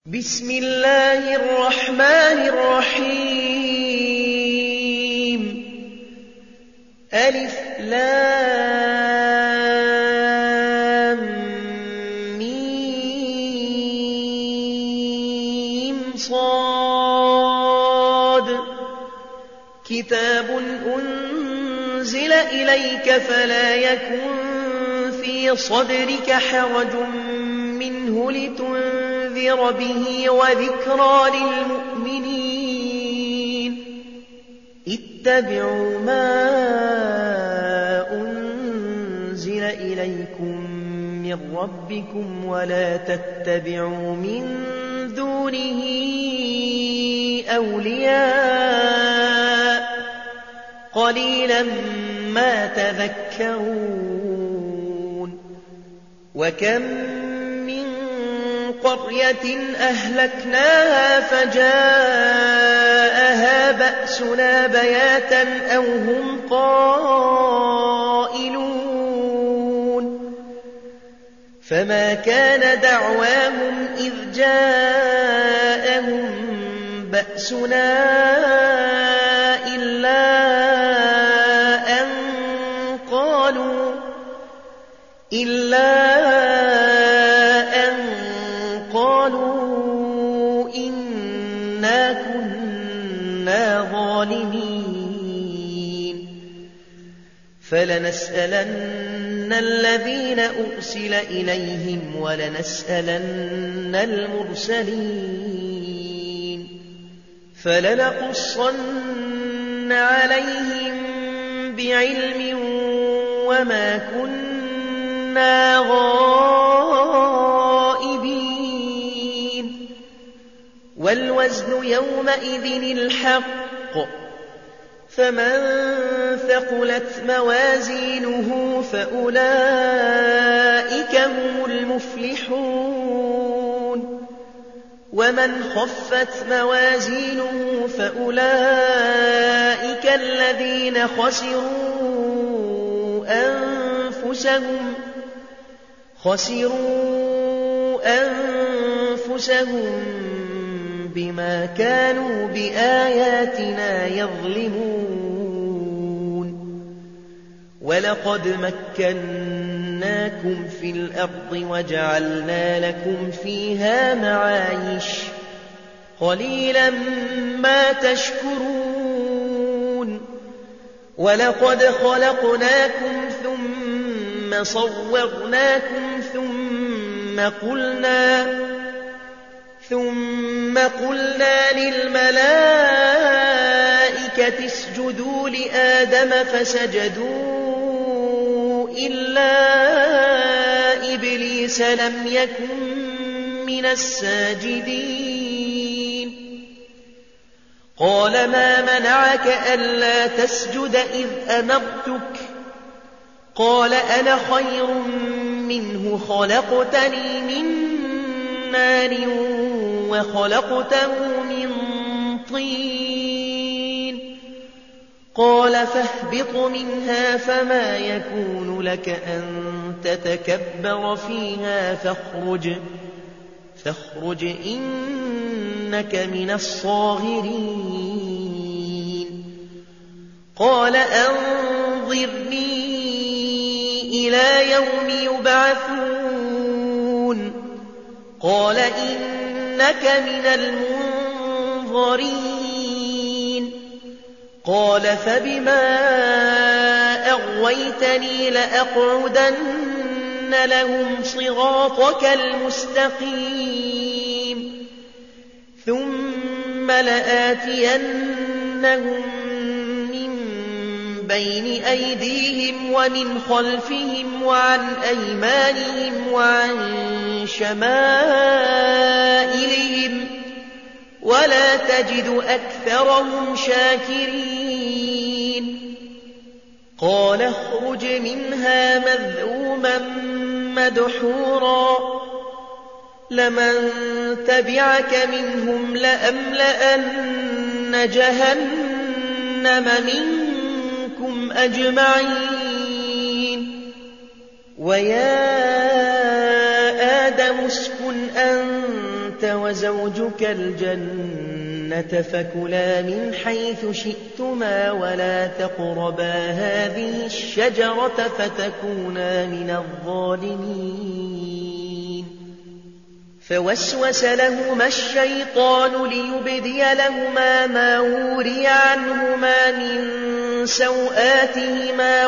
بسم الله الرحمن الرحيم ألف لام ميم صاد كتاب أنزل إليك فلا يكن في صدرك حرج منه لتنذر به وذكرى للمؤمنين اتبعوا ما أنزل إليكم من ربكم ولا تتبعوا من دونه أولياء قليلا ما تذكرون وكم من قرية أهلكناها فجاءها بأسنا بياتا أو هم قائلون فما كان دعواهم إذ جاءهم بأسنا إلا أن قالوا إنا كنا ظالمين فلنسألن الذين أرسل إليهم ولنسألن المرسلين فلنقصن عليهم بعلم وما كنا غائبين والوزن يومئذ الحق فمن ثقلت موازينه فأولئك هم المفلحون ومن خفت موازينه فأولئك الذين خسروا أنفسهم بما كانوا بآياتنا يظلمون ولقد مكناكم في الأرض وجعلنا لكم فيها معايش قليلا ما تشكرون ولقد خلقناكم ثم صورناكم ثم قلنا للملائكة اسجدوا لآدم فسجدوا إلا إبليس لم يكن من الساجدين قال ما منعك ألا تسجد إذ أمرتك قال أنا خير منه خلقتني من نار وخلقته من طين قال فاهبط منها فما يكون لك أن تتكبر فيها فاخرج إنك من الصاغرين قال أنظرني إلى يوم يبعثون قال إنك من المنظرين قال فبما أغويتني لأقعدن لهم صراطك المستقيم ثم لآتينهم من بين أيديهم ومن خلفهم وعن أيمانهم وعن شمائلهم ولا تجد أكثرهم شاكرين قال اخرج منها مذءوما مدحورا لمن تبعك منهم لأملأن جهنم منكم أجمعين ويا آدم اسكن أنت وزوجك الجنة فكلا من حيث شئتما ولا تقربا هذه الشجرة فتكونا من الظالمين. فوسوس لهما الشيطان ليبدي لهما ما وري عنهما من سوآتهما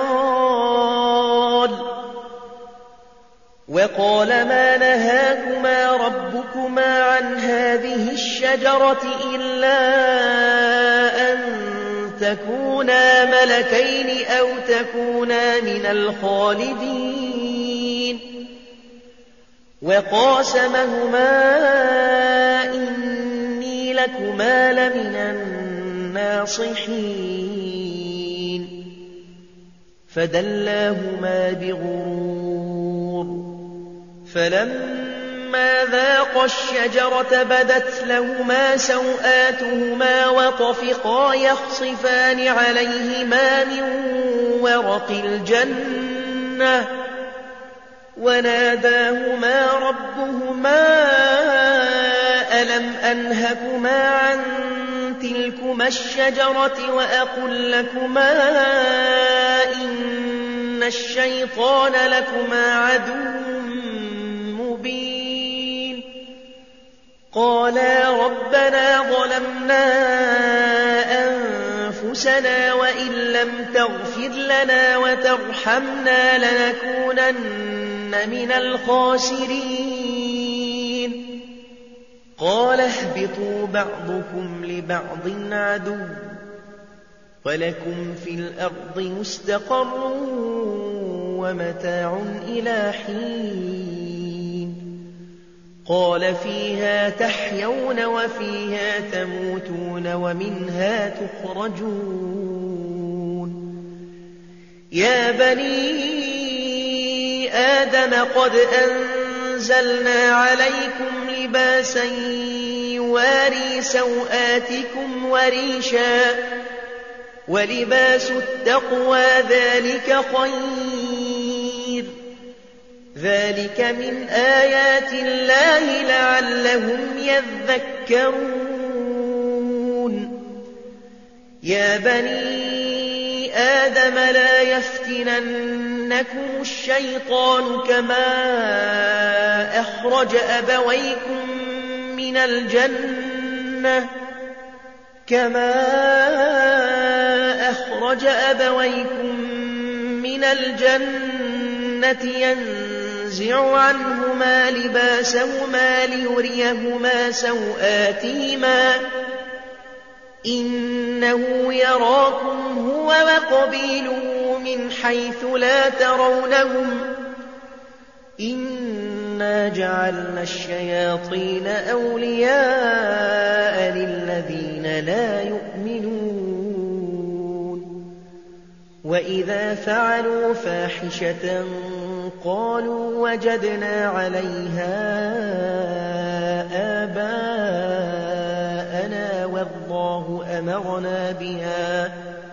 وقال ما نهاكما ربكما عن هذه الشجرة إلا أن تكونا ملكين أو تكونا من الخالدين. وقاسمهما إني لكما لمن الناصحين. فدلاهما بغرور فلما ذاقا الشجرة بدت لهما سوآتهما وطفقا يخصفان عليهما من ورق الجنة وناداهما ربهما ألم أنهكما عن تلكما الشجرة وأقل لكما إن الشيطان لكما عدو مبين. قالا ربنا ظلمنا أنفسنا وإن لم تغفر لنا وترحمنا لنكونن من الخاسرين. قال اهبطوا بعضكم لبعض عدو ولكم في الأرض مستقر ومتاع إلى حين. قال فيها تحيون وفيها تموتون ومنها تخرجون. يا بني آدم قد أنزلنا عليكم لباسا يواري سوآتكم وريشا ولباس التقوى ذلك خير. ذلك من آيات الله لعلهم يذكرون. يا بني آدم لا يفتننكم الشيطان كما أخرج أبويكم من الجنة ينزع عنهما لباسهما ليريهما سوآتهما إنه يراكم هو وقبيله من حيث لا ترونهم إنا جعلنا الشياطين أولياء للذين لا يؤمنون. وإذا فعلوا فاحشة قالوا وجدنا عليها آباءنا والله أمرنا بها.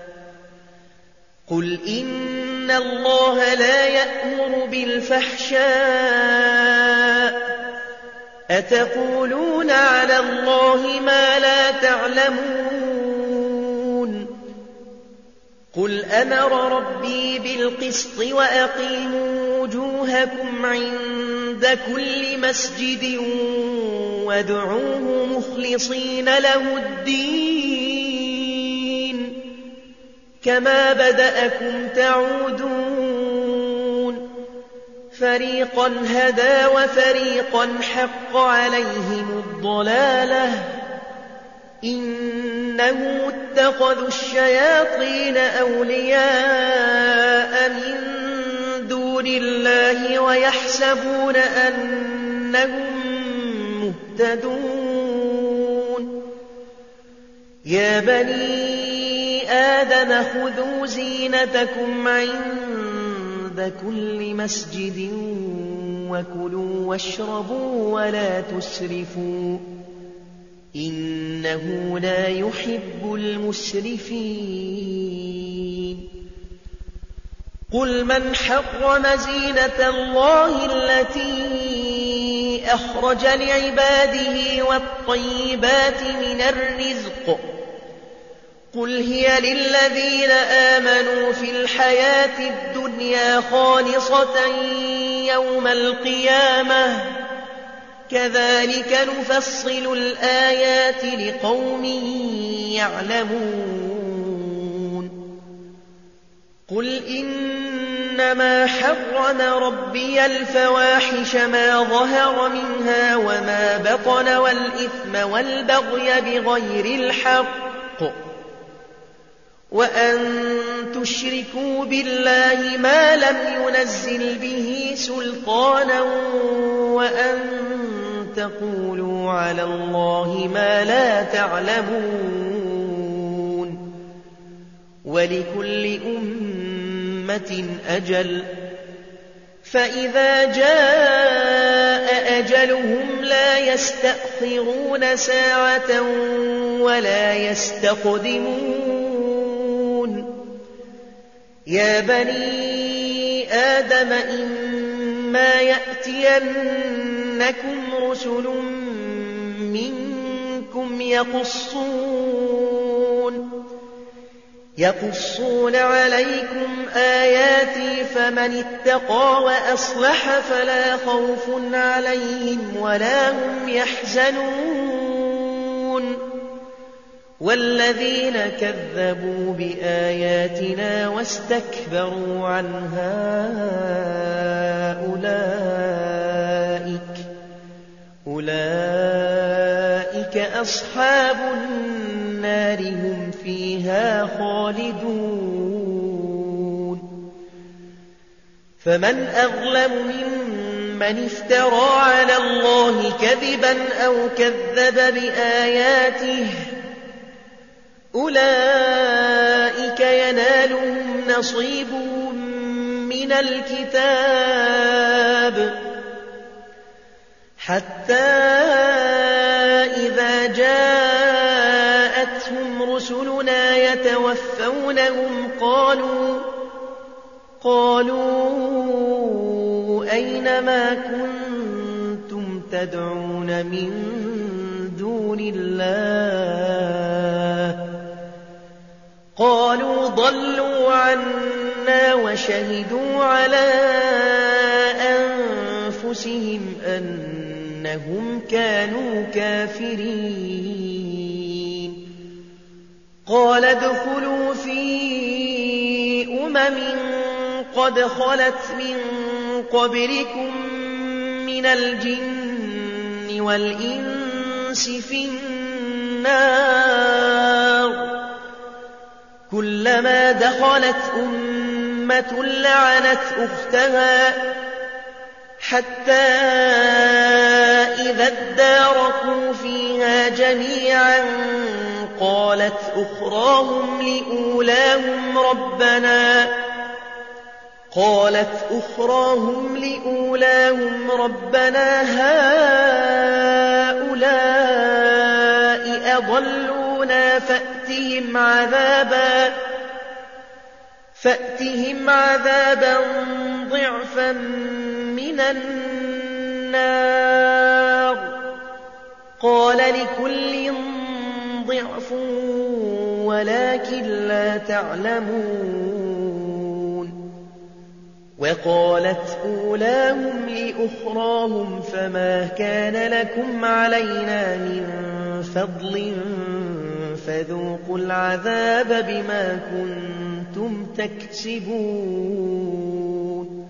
قل إن الله لا يأمر بالفحشاء أتقولون على الله ما لا تعلمون. قل أمر ربي بالقسط وأقيموا وجوهكم عند كل مسجد وادعوه مخلصين له الدين كما بدأكم تعودون. فريقا هدى وفريقا حق عليهم الضلالة إنهم اتخذوا الشياطين أولياء من دون الله ويحسبون أنهم مهتدون. يا بني آدم خذوا زينتكم عند كل مسجد وكلوا واشربوا ولا تسرفوا إنه لا يحب المسرفين. قل من حرم زينة الله التي أخرج لعباده والطيبات من الرزق قل هي للذين آمنوا في الحياة الدنيا خالصة يوم القيامة كذلك نفصل الآيات لقوم يعلمون قل إنما حرم ربي الفواحش ما ظهر منها وما بطن والإثم والبغي بغير الحق وأن تشركوا بالله ما لم ينزل به سلطانا وأن تقولوا على الله ما لا تعلمون ولكل أمة أجل فإذا جاء أجلهم لا يستأخرون ساعة ولا يستقدمون يا بني آدم إما يأتينكم رسل منكم يقصون عليكم آياتي فمن اتقى وأصلح فلا خوف عليهم ولا هم يحزنون والذين كذبوا بآياتنا واستكبروا عنها أولئك أصحاب النار هم فيها خالدون فمن أظلم ممن افترى على الله كذبا أو كذب بآياته أولئك ينالهم نصيبهم من الكتاب حتى إذا جاءتهم رسلنا يتوفونهم قالوا أين ما كنتم تدعون من دون الله قالوا ضلوا عنا وشهدوا على أنفسهم أنهم كانوا كافرين قال ادخلوا في قد خلت من قبلكم من الجن والإنس في النار كلما دخلت أمة لعنت أختها حتى إذا اداركوا فيها جميعا قالت أخراهم لأولاهم ربنا هؤلاء أضلونا فأتهم عذابا ضعفا من النار قال لكل ضعف ولكن لا تعلمون وقالت أولاهم لأخراهم فما كان لكم علينا من فضل فذوقوا العذاب بما كنتم تكسبون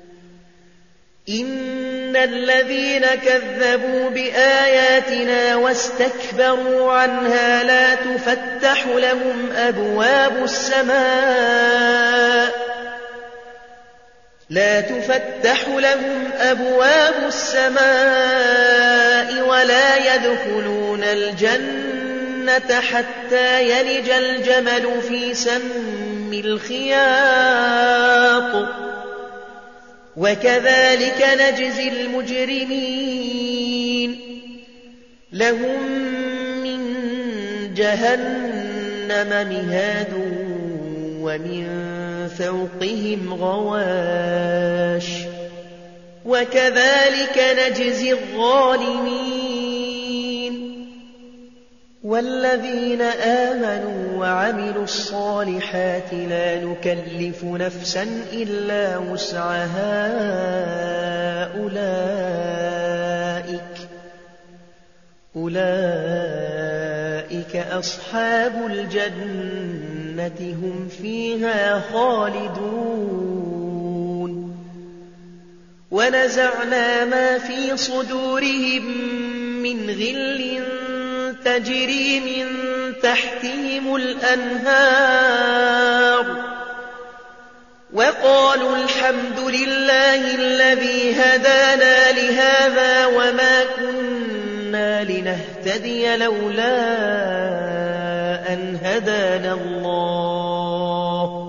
إن الذين كذبوا بآياتنا واستكبروا عنها لا تفتح لهم أبواب السماء ولا يدخلون الجنة حتى يلج الجمل في سم الخياط وكذلك نجزي المجرمين لهم من جهنم مهاد ومن فوقهم غواش وكذلك نجزي الظالمين. والذين آمنوا وعملوا الصالحات لا نكلف نفسا إلا وسعها أولئك أصحاب الجنة هم فيها خالدون. ونزعنا ما في صدورهم من غل تجري من تحتهم الأنهار وقالوا الحمد لله الذي هدانا لهذا وما كنا لنهتدي لولا أن هدانا الله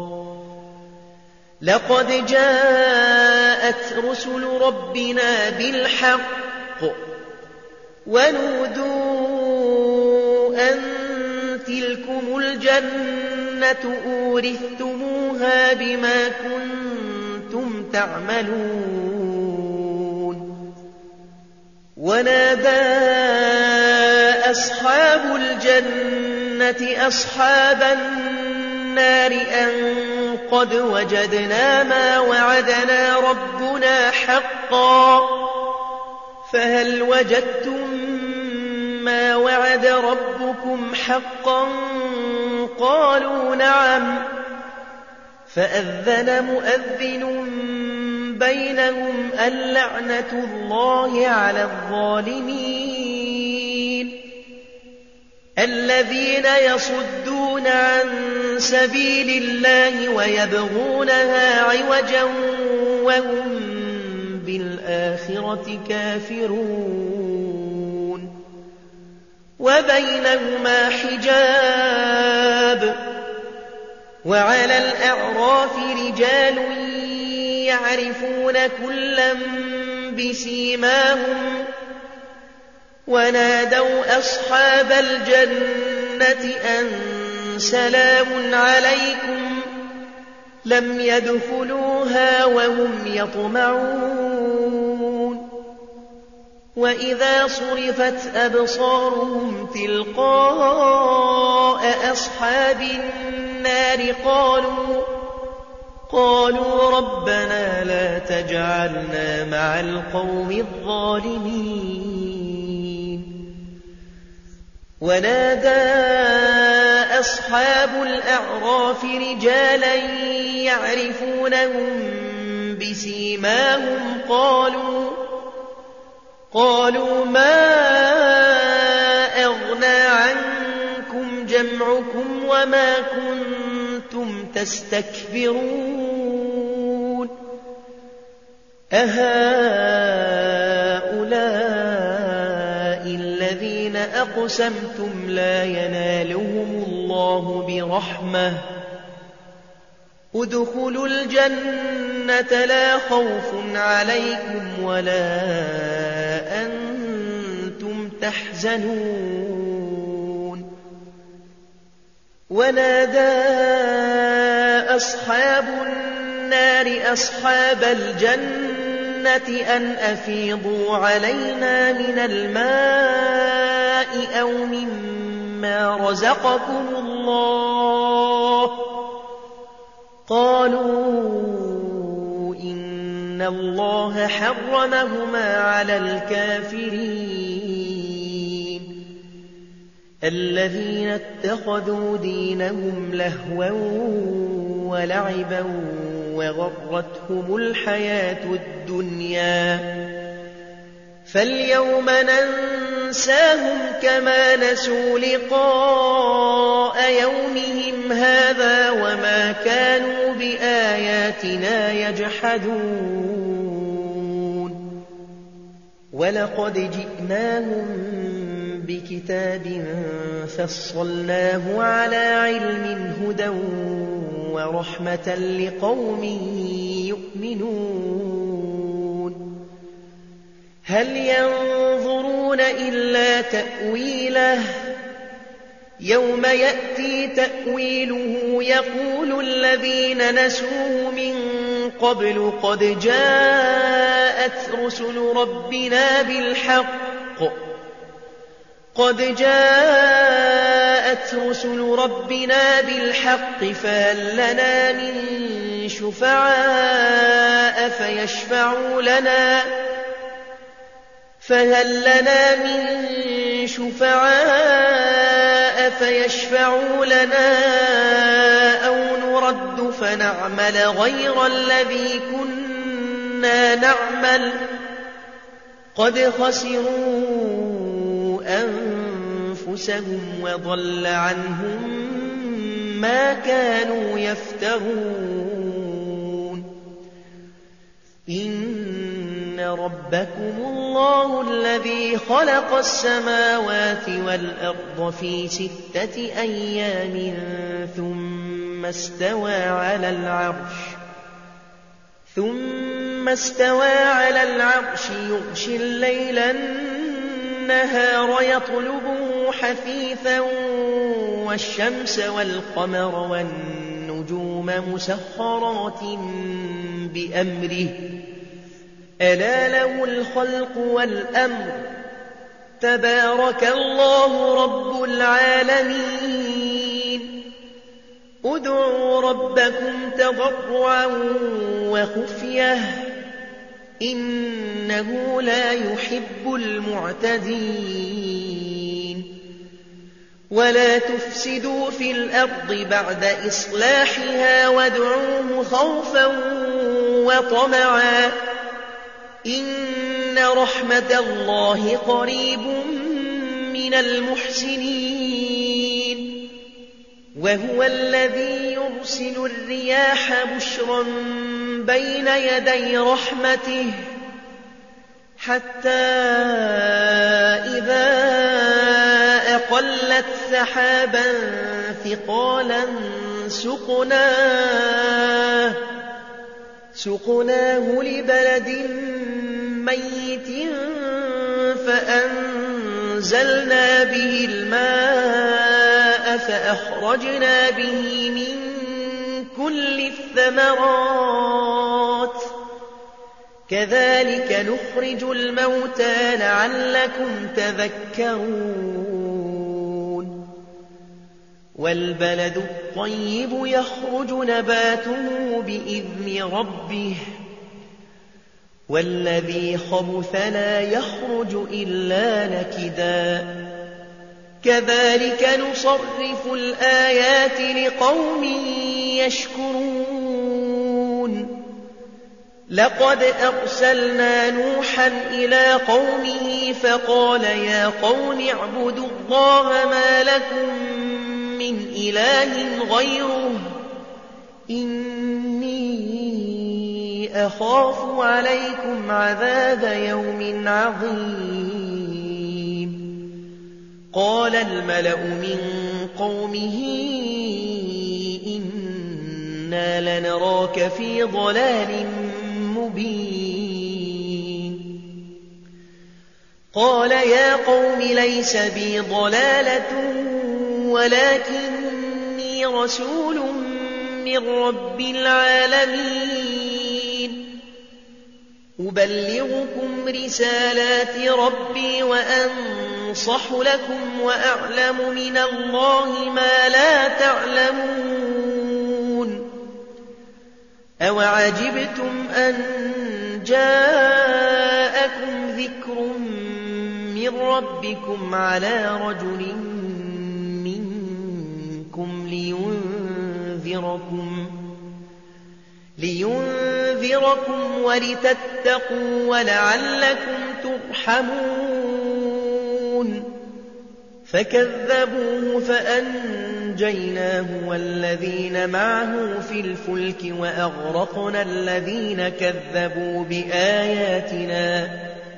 لقد جاءت رسل ربنا بالحق ونودوا أن تلكم الجنة أورثتموها بما كنتم تعملون. ونادى أصحاب الجنة أصحاب النار أن قد وجدنا ما وعدنا ربنا حقا فهل وجدتم ما وعد ربكم حقا؟ قالوا نعم. فأذن مؤذن بينهم اللعنة الله على الظالمين الذين يصدون عن سبيل الله ويبغونها عوجا وهم بالآخرة كافرون. وبينهما حجاب. وعلى الأعراف رجال يعرفون كلا بسيماهم ونادوا أصحاب الجنة أن سلام عليكم لم يدخلوها وهم يطمعون. وإذا صرفت أبصارهم تلقاء أصحاب النار قالوا ربنا لا تجعلنا مع القوم الظالمين. ونادى أصحاب الأعراف رجالا يعرفونهم بسيماهم قالوا ما أغنى عنكم جمعكم وما كنتم تستكبرون أهؤلاء الذين أقسمتم لا ينالهم الله برحمة ادخلوا الجنة لا خوف عليكم ولا أنتم تحزنون. ونادى أصحاب النار أصحاب الجنة أن أفيضوا علينا من الماء أو مما رزقكم الله. قالوا إن الله حرمهما على الكافرين الذين اتخذوا دينهم لهوا ولعبا وغرتهم الحياة الدنيا فاليوم ننساهم كما نسوا لقاء يومهم هذا وما كانوا بآياتنا يجحدون. ولقد جئناهم بكتاب فصلناه على علم هدى ورحمة لقوم يؤمنون. هل ينظرون إلا تأويله يوم يأتي تأويله يقول الذين نسوه من قبل قد جاءت رسل ربنا بالحق فهل لنا من شفعاء فيشفعوا لنا أو نرد فنعمل غير الذي كنا نعمل قد خسروا أنفسهم وضل عنهم ما كانوا يفترون إن ربكم الله الذي خلق السماوات والأرض في 6 أيام ثم استوى على العرش يغشي الليل النهار يطلبه حثيثا والشمس والقمر والنجوم مسخرات بأمره ألا له الخلق والأمر تبارك الله رب العالمين ادعوا ربكم تضرعا وخفية إنه لا يحب المعتدين ولا تفسدوا في الأرض بعد إصلاحها وادعوه خوفا وطمعا إن رحمة الله قريب من المحسنين وهو الذي يرسل الرياح بشرا بين يدي رحمته حتى إذا أقلت سحابا ثقالا سقناه لبلد ميت فأنزلنا به الماء فأخرجنا به من كل الثمرات كذلك نخرج الموتى لعلكم تذكرون والبلد الطيب يخرج نباته بإذن ربه والذي خبث لا يخرج إلا نكدا كذلك نصرف الآيات لقوم يشكرون لقد أرسلنا نوحا إلى قومه فقال يا قوم اعبدوا الله ما لكم من إله غيره إني أخاف عليكم عذاب يوم عظيم قال الملأ من قومه إنا لنراك في ضلال مبين قال يا قوم ليس بي ضلالة ولكني رسول من رب العالمين أبلغكم رسالات ربي وأنصح لكم وأعلم من الله ما لا تعلمون أوعجبتم أن جاءكم ذكر من ربكم على رجل منكم لينذركم ولتتقوا ولعلكم ترحمون فكذبوه فأنجيناه والذين معه في الفلك وأغرقنا الذين كذبوا بآياتنا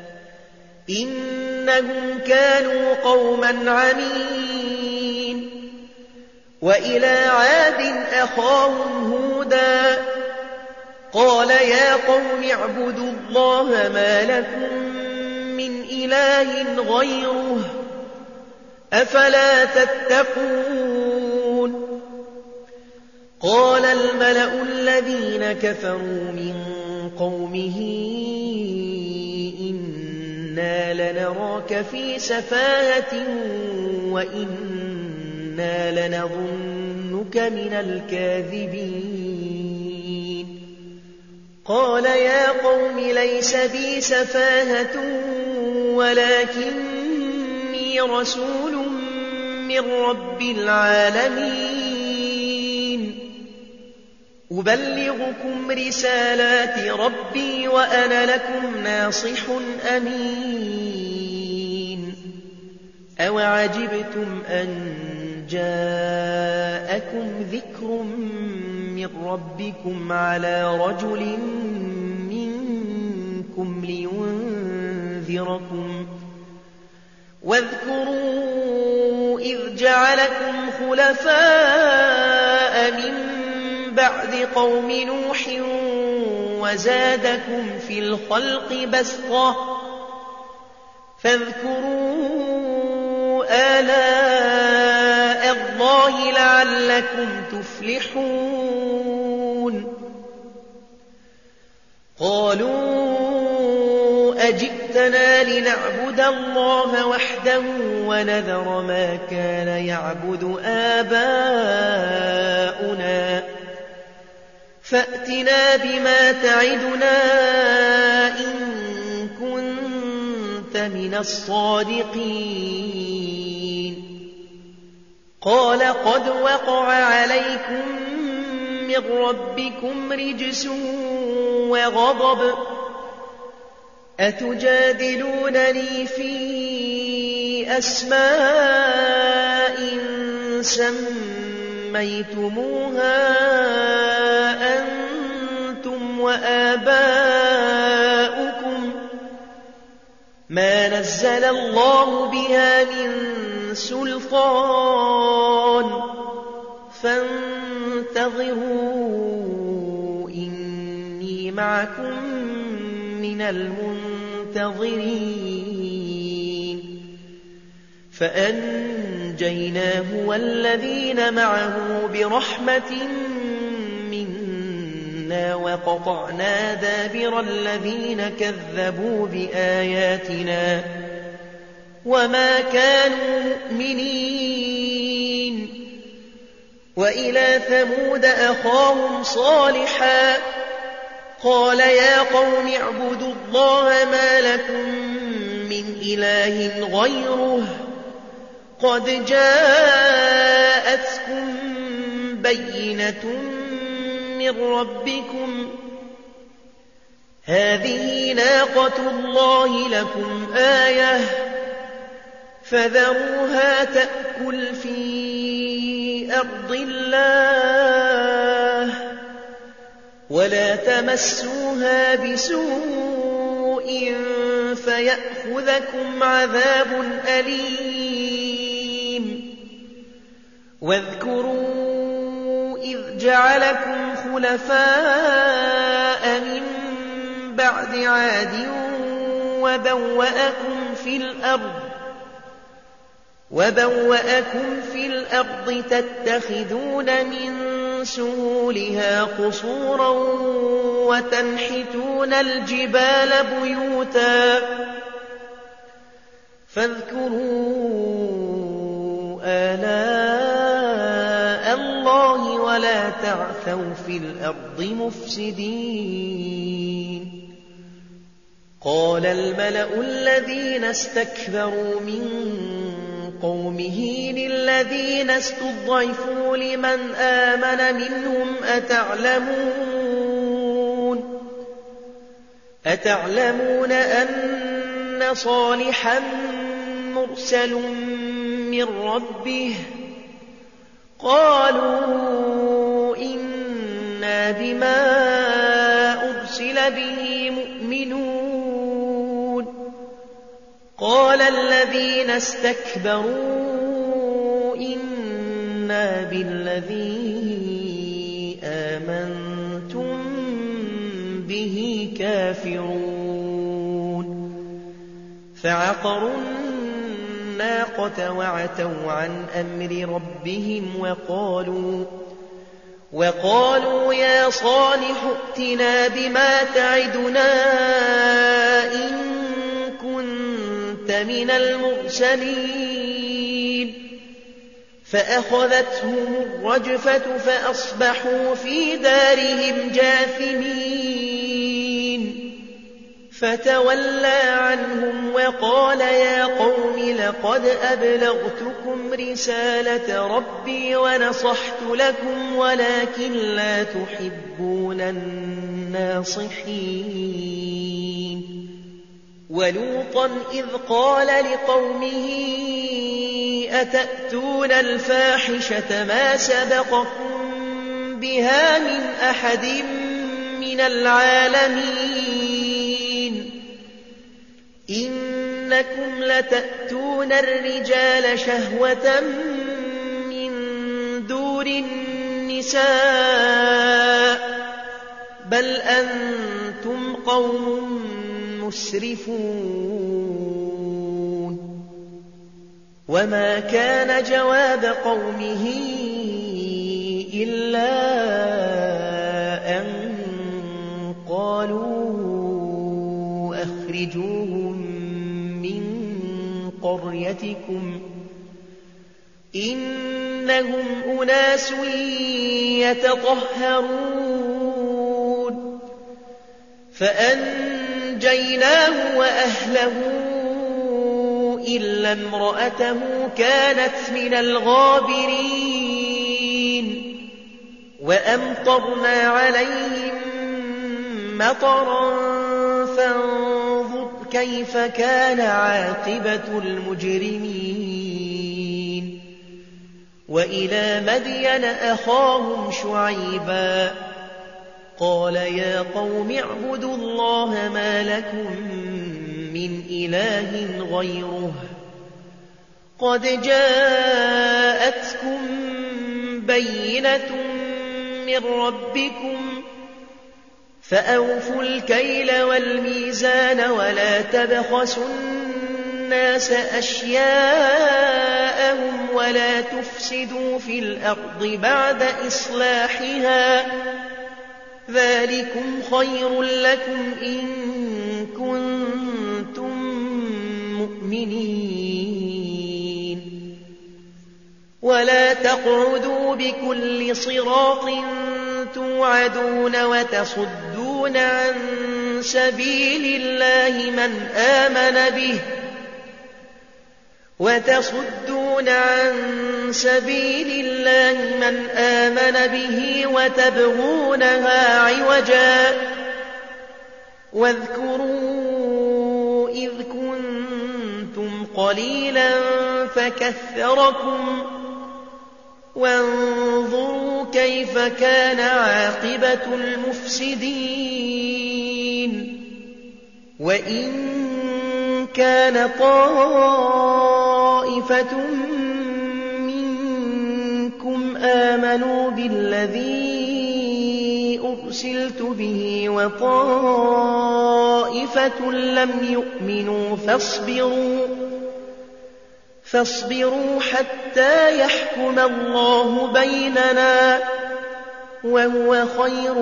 إنهم كانوا قوما عمين وإلى عاد أخاهم هودا قال يا قوم اعبدوا الله ما لكم من إله غيره أفلا تتقون قال الملأ الذين كفروا من قومه إنا لنراك في سفاهة وإنا لنظنك من الكاذبين قال يا قوم ليس بي سفاهة ولكني رسول من رب العالمين أبلغكم رسالات ربي وأنا لكم ناصح أمين أوعجبتم أن جاءكم ذكر من ربكم على رجل منكم لينذركم واذكروا إذ جعلكم خلفاء من بعد قوم نوح وزادكم في الخلق بسطة فاذكروا آلاء الله لعلكم تفلحون قالوا أجئتنا لنعبد الله وحده ونذر ما كان يعبد آباؤنا فأتنا بما تعدنا إن كنت من الصادقين قال قد وقع عليكم من ربكم رجس وغضب أتجادلونني في أسماء سميتموها أنتم وآباؤكم ما نزل الله بها من سلطان فانتظروا إني معكم من المنتظرين فأنجيناه والذين معه برحمة منا وقطعنا دابر الذين كذبوا بآياتنا وما كانوا مؤمنين وإلى ثمود أخاهم صالحا قال يا قوم اعبدوا الله ما لكم من إله غيره قد جاءتكم بينة من ربكم هذه ناقة الله لكم آية فذروها تأكل في أرض الله ولا تمسوها بسوء فيأخذكم عذاب أليم واذكروا إذ جعلكم خلفاء من بعد عاد وبوأكم في الأرض تتخذون من سهولها قصورا وتنحتون الجبال بيوتا فاذكروا آلاء الله ولا تعثوا في الأرض مفسدين قال الملأ الذين استكبروا من قومه للذين استضعفوا لمن آمن منهم أتعلمون أن صالحا مرسل من ربه قالوا إنا بما أرسل به مؤمنون قال الذين استكبروا إنا بالذي آمنتم به كافرون فعقروا الناقة وعتوا عن أمر ربهم وقالوا يا صالح ائتنا بما تعدنا إن كنت من المرسلين فأخذتهم الرجفة فأصبحوا في دارهم جاثمين فتولى عنهم وقال يا قوم لقد أبلغتكم رسالة ربي ونصحت لكم ولكن لا تحبون الناصحين ولوطا إذ قال لقومه أتأتون الفاحشة ما سبقكم بها من أحد من العالمين إنكم لتأتون الرجال شهوة من دون النساء بل أنتم قوم مسرفون وما كان جواب قومه إلا أن قالوا أخرجوهم من قريتكم إنهم أناس يتطهرون فأنجيناه وأهله إلا امرأته كانت من الغابرين وأمطرنا عليهم مطرا فانظر كيف كان عاقبة المجرمين وإلى مدين أخاهم شعيبا قال يا قوم اعبدوا الله ما لكم من إله غيره قد جاءتكم بينة من ربكم فأوفوا الكيل والميزان ولا تبخسوا الناس أشياءهم ولا تفسدوا في الأرض بعد إصلاحها ذلكم خير لكم إن كنتم مؤمنين ولا تقعدوا بكل صراط توعدون وتصدون عن سبيل الله من آمن به وتبغونها عوجا واذكروا إذ كنتم قليلا فكثركم وانظروا كيف كان عاقبة المفسدين وإن كان طائفة منكم آمنوا بالذي أرسلت به وطائفة لم يؤمنوا فاصبروا حتى يحكم الله بيننا وهو خير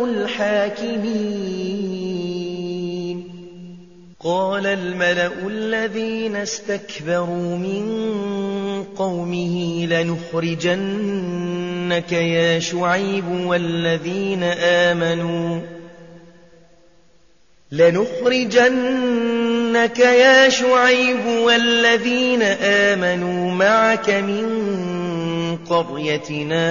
الحاكمين قال الملأ الذين استكبروا من قومه لنخرجنك يا شعيب والذين آمنوا معك من قريتنا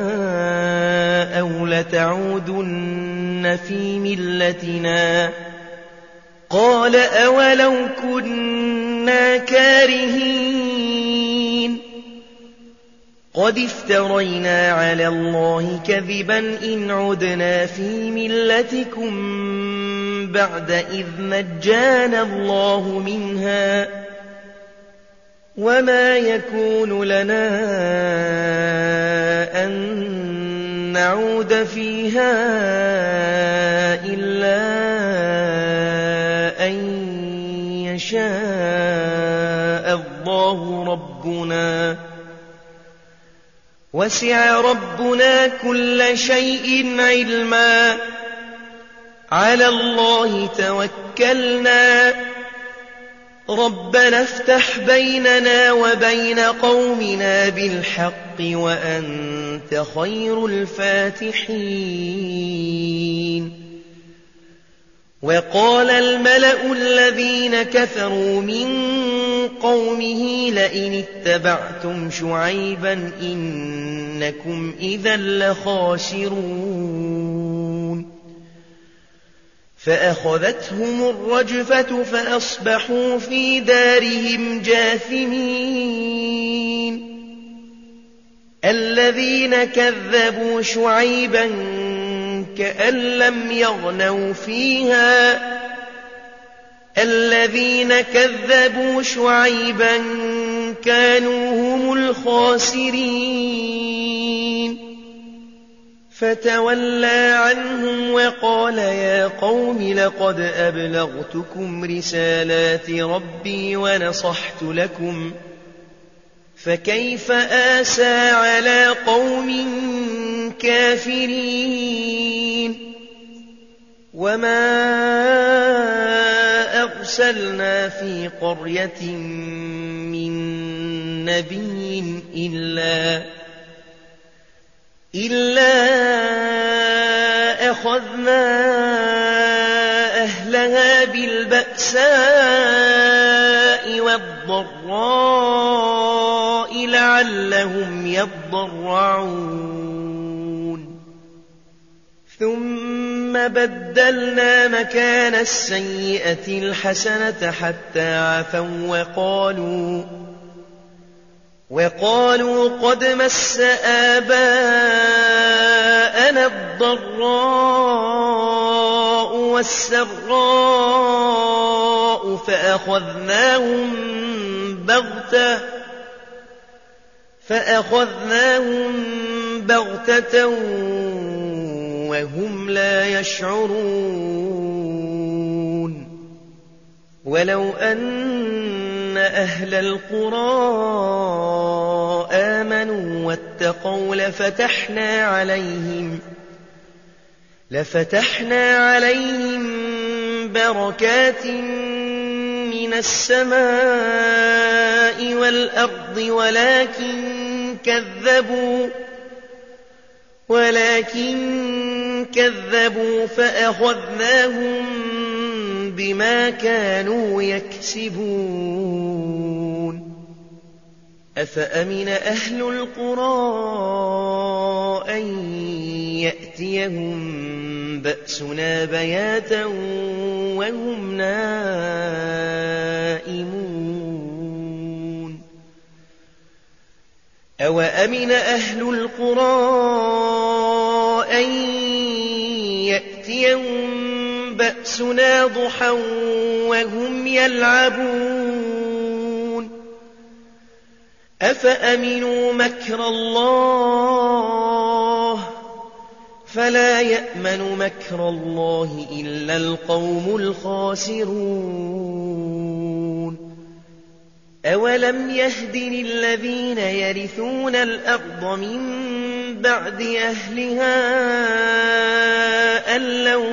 أو لتعودن في ملتنا قال أولو كنا كارهين قد افترينا على الله كذبا إن عدنا في ملتكم بعد إذ نجانا الله منها وما يكون لنا أن نعود فيها إلا أن يشاء الله ربنا وسع ربنا كل شيء علما على الله توكلنا ربنا افتح بيننا وبين قومنا بالحق وأنت خير الفاتحين وقال الملأ الذين كفروا من قومه لئن اتبعتم شعيبا إنكم إذا لخاسرون فأخذتهم الرجفة فأصبحوا في دارهم جاثمين الذين كذبوا شعيبا كأن لم يغنوا فيها الذين كذبوا شعيبا كانوا هم الخاسرين فتولى عنهم وقال يا قوم لقد أبلغتكم رسالات ربي ونصحت لكم فكيف آسى على قوم كافرين وما أرسلنا في قرية من نبي إلا أخذنا أهلها بالبأساء والضراء لعلهم يضرعون ثم بدلنا مكان السيئة الحسنة حتى عفوا وقالوا قد مس آباءنا الضراء والسراء فأخذناهم بغتة وهم لا يشعرون ولو أن أهل القرى آمنوا واتقوا لفتحنا عليهم بركات من السماء والأرض ولكن كذبوا فأخذناهم بما كانوا يكسبون أفأمن أهل القرى أن يأتيهم بأسنا بياتا وهم نائمون أوأمن أهل القرى أن يأتيهم بأسنا ضحى وهم يلعبون أفأمنوا مكر الله فلا يأمن مكر الله إلا القوم الخاسرون أولم يهد للذين يرثون الأرض من بعد أهلها أن لو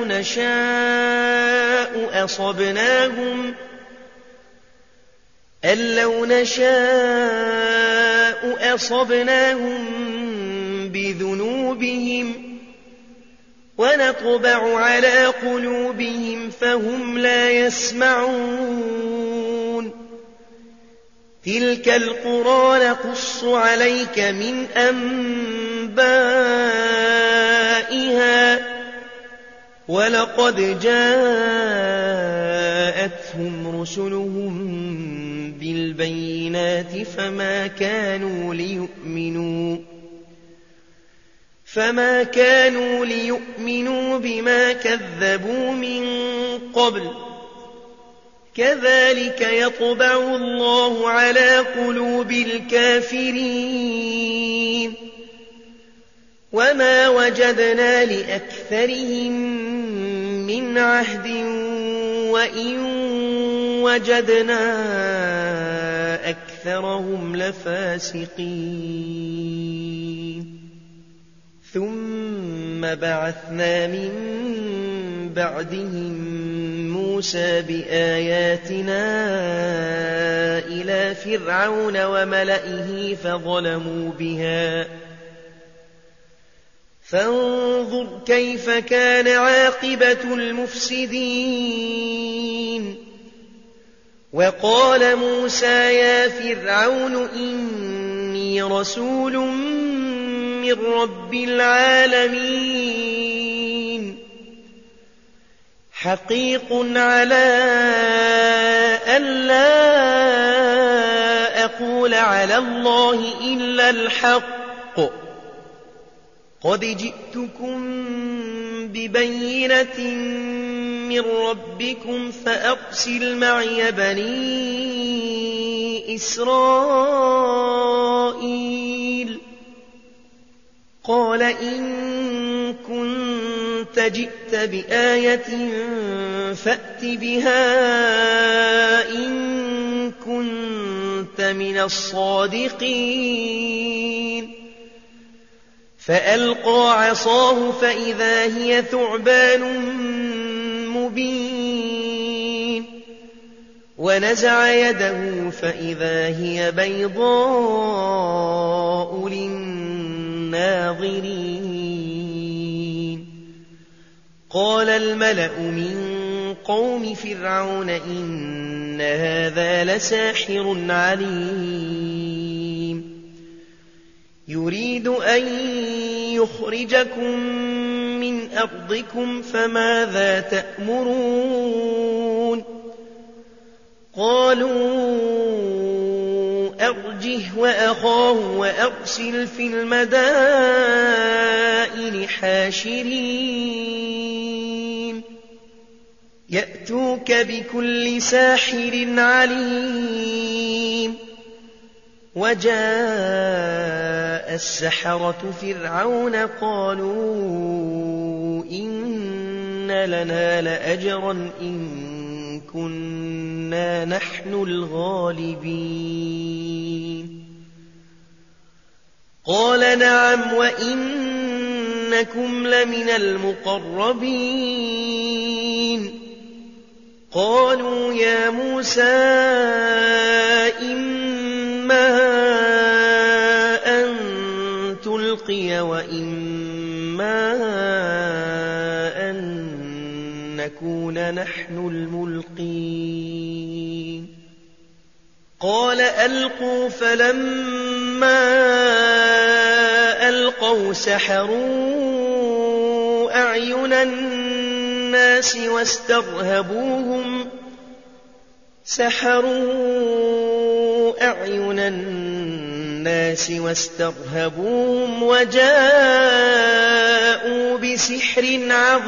نشاء أصبناهم بذنوبهم ونطبع على قلوبهم فهم لا يسمعون تلك القرى نقص عليك من أنبائها ولقد جاءتهم رسلهم بالبينات فما كانوا ليؤمنوا بما كذبوا من قبل كذلك يطبع الله على قلوب الكافرين وما وجدنا لأكثرهم من عهد وإن وجدنا أكثرهم وأكثرهم لفاسقين ثم بعثنا من بعدهم موسى بآياتنا إلى فرعون وملئه فظلموا بها فانظر كيف كان عاقبة المفسدين وقال موسى يا فرعون إني رسول من رب العالمين حقيق على ألا أقول على الله إلا الحق قد جئتكم ببينة من ربكم فأرسل معي بني إسرائيل قال إن كنت جئت بآية فأت بها إن كنت من الصادقين فألقى عصاه فإذا هي ثعبان مبين ونزع يده فإذا هي بيضاء للناظرين قال الملأ من قوم فرعون إن هذا لساحر عليم يريد أن يخرجكم من أرضكم فماذا تأمرون قالوا أرجه وأخاه وأرسل في المدائن حاشرين يأتوك بكل ساحر عليم وجاء السحرة فرعون قالوا إن لنا لأجرا إن كنا نحن الغالبين قال نعم وإنكم لمن المقربين قالوا يا موسى إما أن تلقي وإما أن نكون نحن الملقين قال ألقوا فلما ألقوا سحروا أعين الناس واسترهبوهم وجاءوا بسحر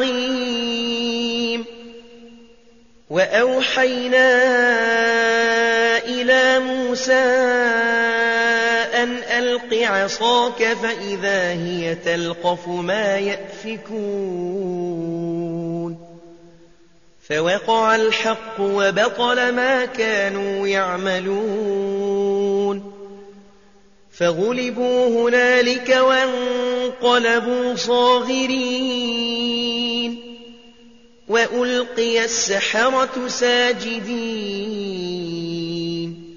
عظيم وأوحينا إلى موسى أن ألق عصاك فإذا هي تلقف ما يأفكون فوقع الحق وبطل ما كانوا يعملون فغلبوا هنالك وانقلبوا صاغرين وألقي السحرة ساجدين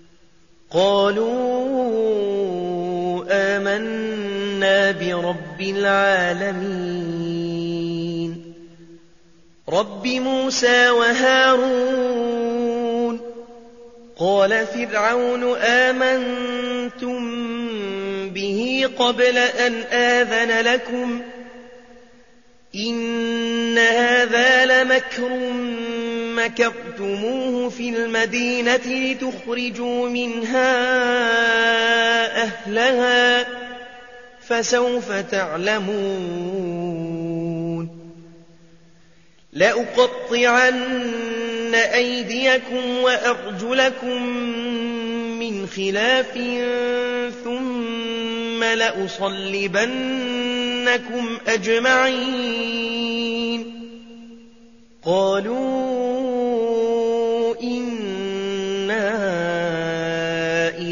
قالوا آمنا برب العالمين رب موسى وهارون قال فرعون آمنتم به قبل أن آذن لكم إن هذا لمكر مكرتموه في المدينة لتخرجوا منها أهلها فسوف تعلمون لأقطعن أيديكم وأرجلكم من خلاف ثم لأصلبنكم أجمعين قالوا إنا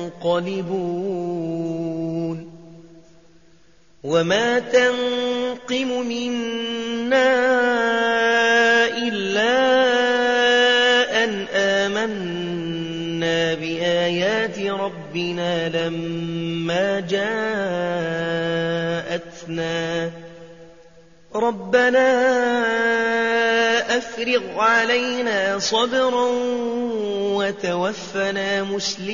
ينقلبون وما تنقم منا إلا أن آمنا بآيات ربنا لما جاءتنا ربنا أفرغ علينا صبرا وتوفنا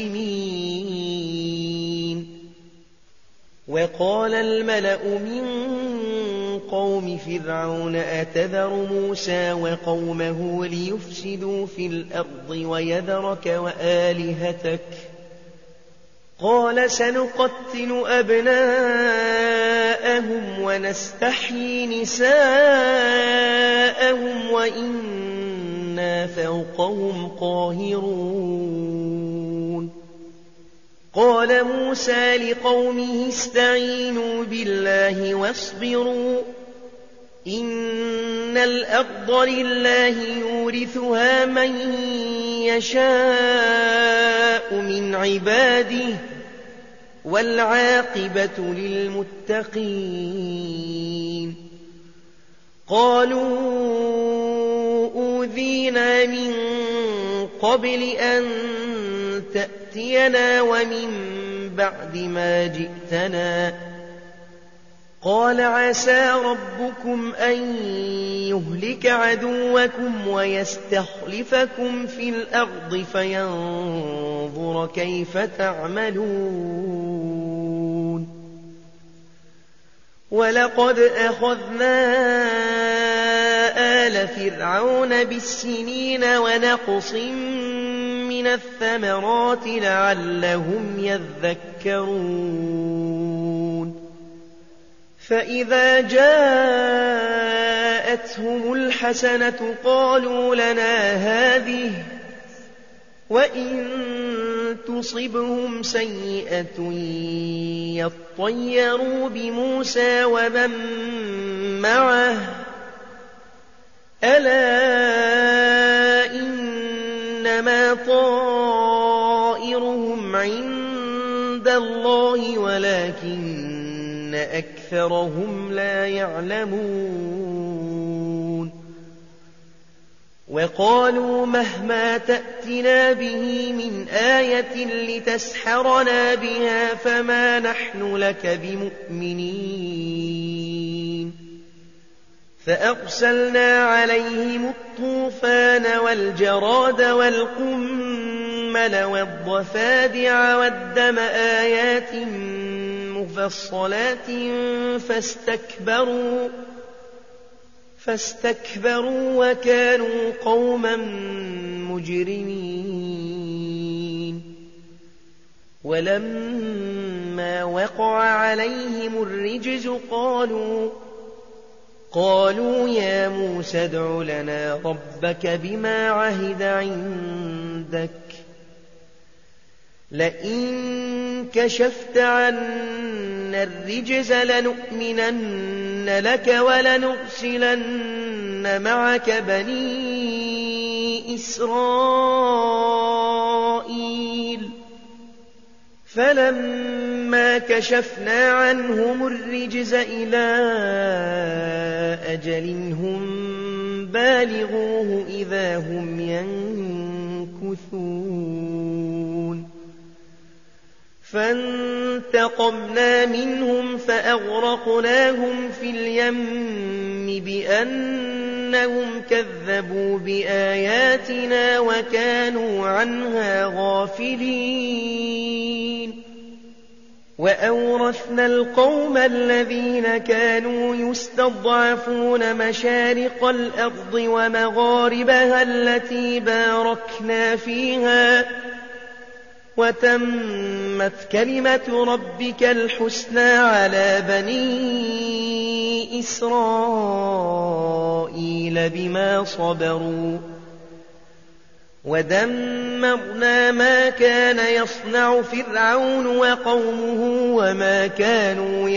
مسلمين وقال الملأ من قوم فرعون أتذر موسى وقومه ليفسدوا في الأرض ويذرك وآلهتك قال سنقتل أبناءهم ونستحيي نساءهم وإنا فوقهم قاهرون قال موسى لقومه استعينوا بالله واصبروا إن الأرض لله يورثها من يشاء من عباده والعاقبة للمتقين قالوا أوذينا من قبل أن تأتينا ومن بعد ما جئتنا قال عسى ربكم أن يهلك عدوكم ويستخلفكم في الأرض فينظر كيف تعملون ولقد أخذنا آل فرعون بالسنين ونقص من الثمرات لعلهم يذكرون فإذا جاءتهم الحسنة قالوا لنا هذه وإن تصبهم سيئة يطيروا بموسى ومن معه ألا إنما طائرهم عند الله ولكن أكثرهم لا يعلمون وقالوا مهما تأتنا به من آية لتسحرنا بها فما نحن لك بمؤمنين فأرسلنا عليهم الطوفان والجراد والقمل والضفادع والدم آيات مفصلات فاستكبروا وكانوا قوما مجرمين ولما وقع عليهم الرجز قالوا يا موسى ادع لنا ربك بما عهد عندك لئن كشفت عنا الرجز لنؤمنن لك ولنرسلن معك بني إسرائيل فلما كشفنا عنهم الرجز إلى أجل هم بالغوه إذا هم ينكثون فانتقمنا منهم فأغرقناهم في اليم بأنهم كذبوا بآياتنا وكانوا عنها غافلين وأورثنا القوم الذين كانوا يستضعفون مشارق الأرض ومغاربها التي باركنا فيها وتمت كلمة ربك الحسنى على بني إسرائيل بما صبروا ودمرنا ما كان يصنع فرعون وقومه وما كانوا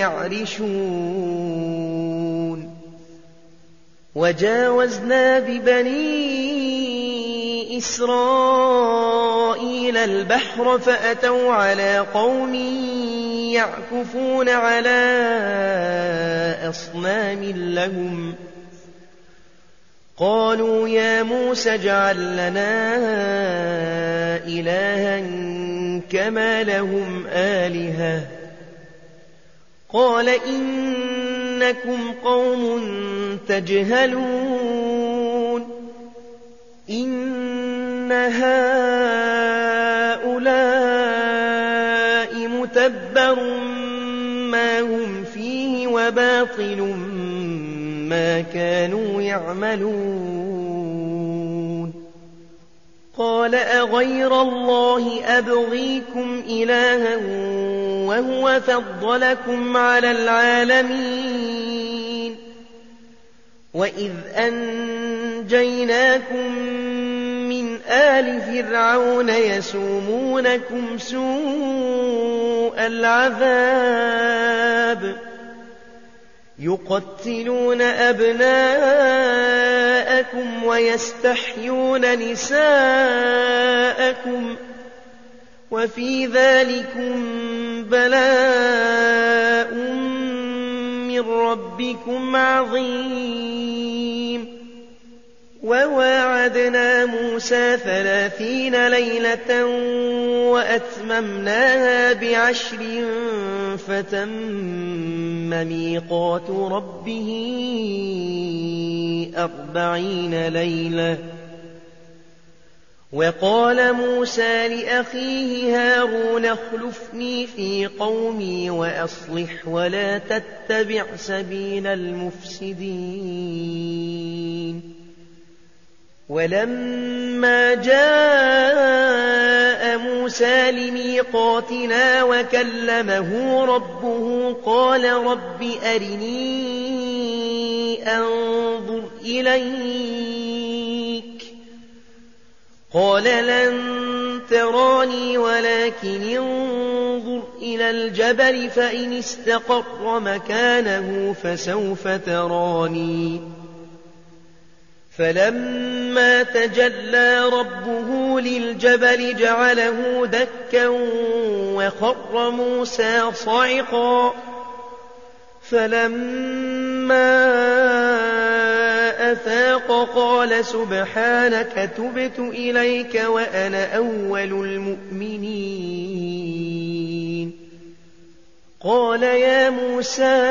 يعرشون وجاوزنا ببني إسرائيل البحر فأتوا على قوم يعكفون على أصنام لهم قالوا يا موسى اجعل لنا إلها كما لهم آلهة قال إنكم قوم تجهلون إن هؤلاء متبر ما هم فيه وباطل ما كانوا يعملون قال أغير الله أبغيكم إلها وهو فضلكم على العالمين وإذ أنجيناكم من آل فرعون يسومونكم سوء العذاب يقتلون أبناءكم ويستحيون نساءكم وفي ذلكم بلاء من ربكم عظيم وواعدنا موسى 30 ليلة وأتممناها ب10 فتم ميقات ربه 40 ليلة وقال موسى لأخيه هارون اخلفني في قومي وأصلح ولا تتبع سبيل المفسدين ولما جاء موسى لميقاتنا وكلمه ربه قال رب أرني أنظر إليك قال لن تراني ولكن انظر إلى الجبل فإن استقر مكانه فسوف تراني فلما تجلى ربه للجبل جعله دكا وخر موسى صعقا فلما أفاق قال سبحانك تبت إليك وأنا أول المؤمنين قال يا موسى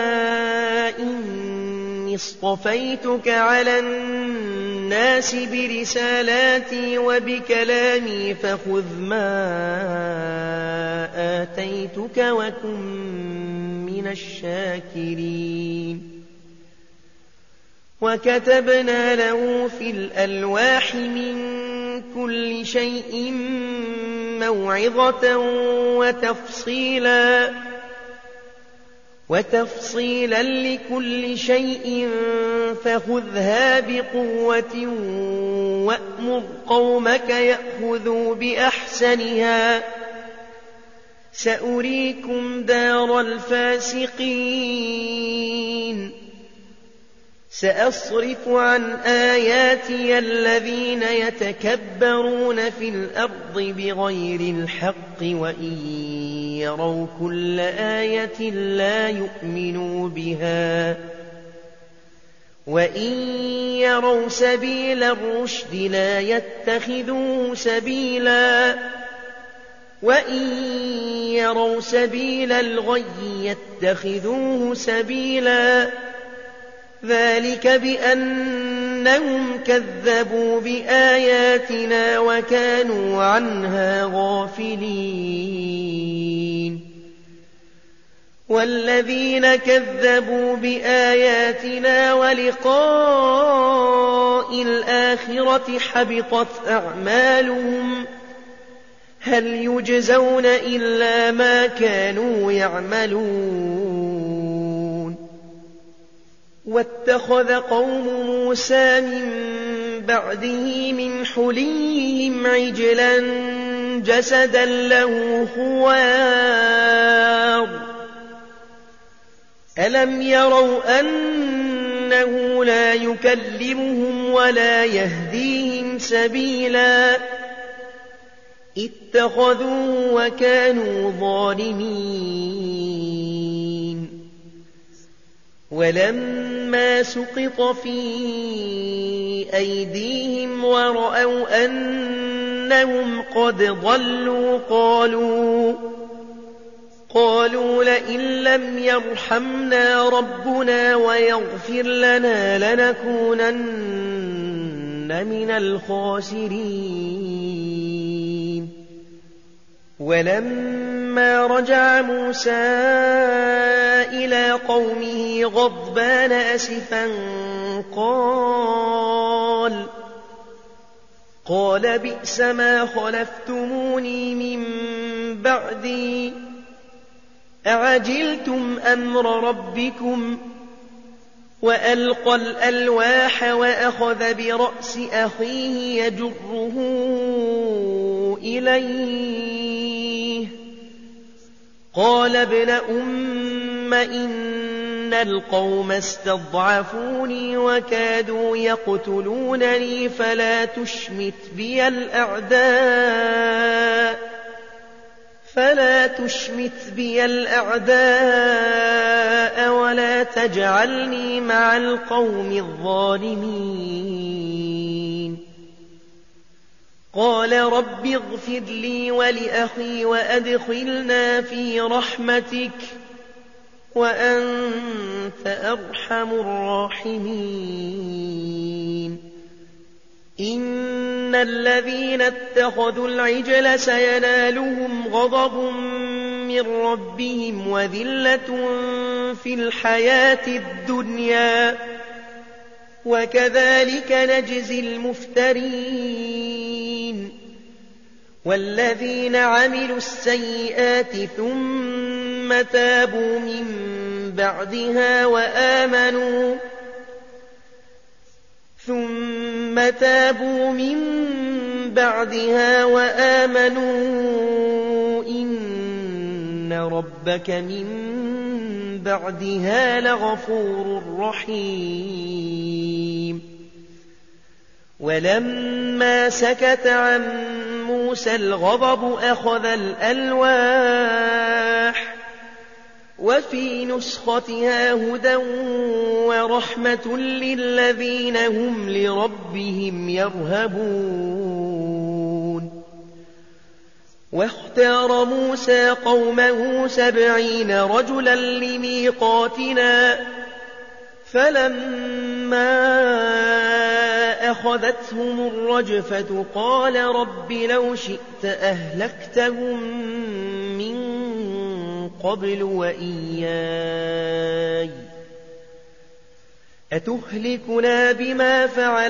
إني اصطفيتك على الناس برسالاتي وبكلامي فخذ ما آتيتك وكن من الشاكرين وكتبنا له في الألواح من كل شيء موعظة وتفصيلا لكل شيء فخذها بقوة وأمر قومك يأخذوا بأحسنها سأريكم دار الفاسقين سأصرف عن آياتي الذين يتكبرون في الأرض بغير الحق وإن يروا كل آية لا يؤمنوا بها وإن يروا سبيل الرشد لا يتخذوه سبيلا وإن يروا سبيل الغي يتخذوه سبيلا ذلك بأنهم كذبوا بآياتنا وكانوا عنها غافلين والذين كذبوا بآياتنا ولقاء الآخرة حبطت أعمالهم هل يجزون إلا ما كانوا يعملون واتخذ قوم موسى من بعده من حليهم عجلا جسدا له خوار ألم يروا أنه لا يكلمهم ولا يهديهم سبيلا اتخذوه وكانوا ظالمين ولما سقط في أيديهم ورأوا أنهم قد ضلوا قالوا لئن لم يرحمنا ربنا ويغفر لنا لنكونن من الخاسرين ولما رجع موسى إلى قومه غضبان أسفا قال بئس ما خلفتموني من بعدي أعجلتم أمر ربكم وألقى الألواح وأخذ برأس أخيه يجره إليه قال ابن أم إن القوم استضعفوني وكادوا يقتلونني فلا تشمت بي الأعداء ولا تجعلني مع القوم الظالمين قال رب اغفر لي ولأخي وأدخلنا في رحمتك وأنت أرحم الراحمين إن الذين اتخذوا العجل سينالهم غضب من ربهم وذلة في الحياة الدنيا وكذلك نجزي المفترين والذين عملوا السيئات ثم تابوا من بعدها وآمنوا إن ربك من بعدها لغفور رحيم ولما سكت عن موسى الغضب أخذ الألواح وفي نسختها هدى ورحمة للذين هم لربهم يرهبون واختار موسى قومه 70 رجلا لميقاتنا فلما أخذتهم الرجفة قال رب لو شئت أهلكتهم من قبل وإياي أتهلكنا بما فعل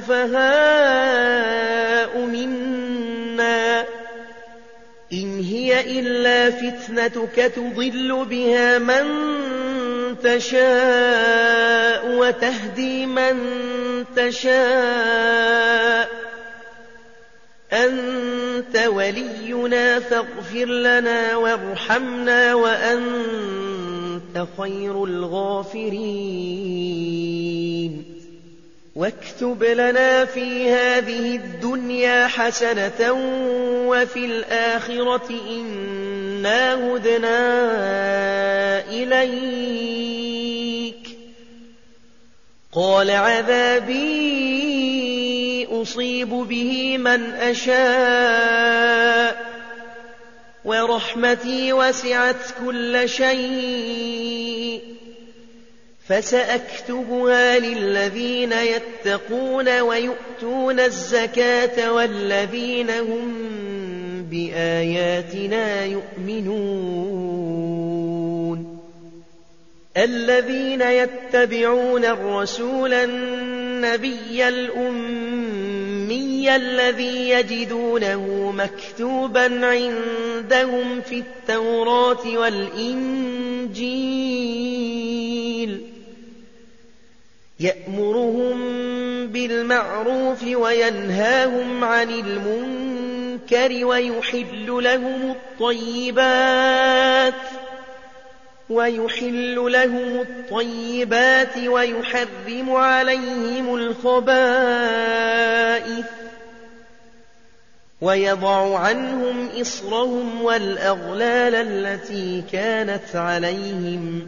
السفهاء منا إن هي إلا فتنتك تضل بها من تشاء وتهدي من تشاء أنت ولينا فاغفر لنا وارحمنا وأنت خير الغافرين واكتب لنا في هذه الدنيا حسنة وفي الآخرة إنا هدنا إليك قال عذابي أصيب به من أشاء ورحمتي وسعت كل شيء فسأكتبها للذين يتقون ويؤتون الزكاة والذين هم بآياتنا يؤمنون الذين يتبعون الرسول النبي الأمي الذي يجدونه مكتوبا عندهم في التوراة والإنجيل يأمرهم بالمعروف وينهاهم عن المنكر ويحل لهم الطيبات ويحرم عليهم الخبائث ويضع عنهم إصرهم والأغلال التي كانت عليهم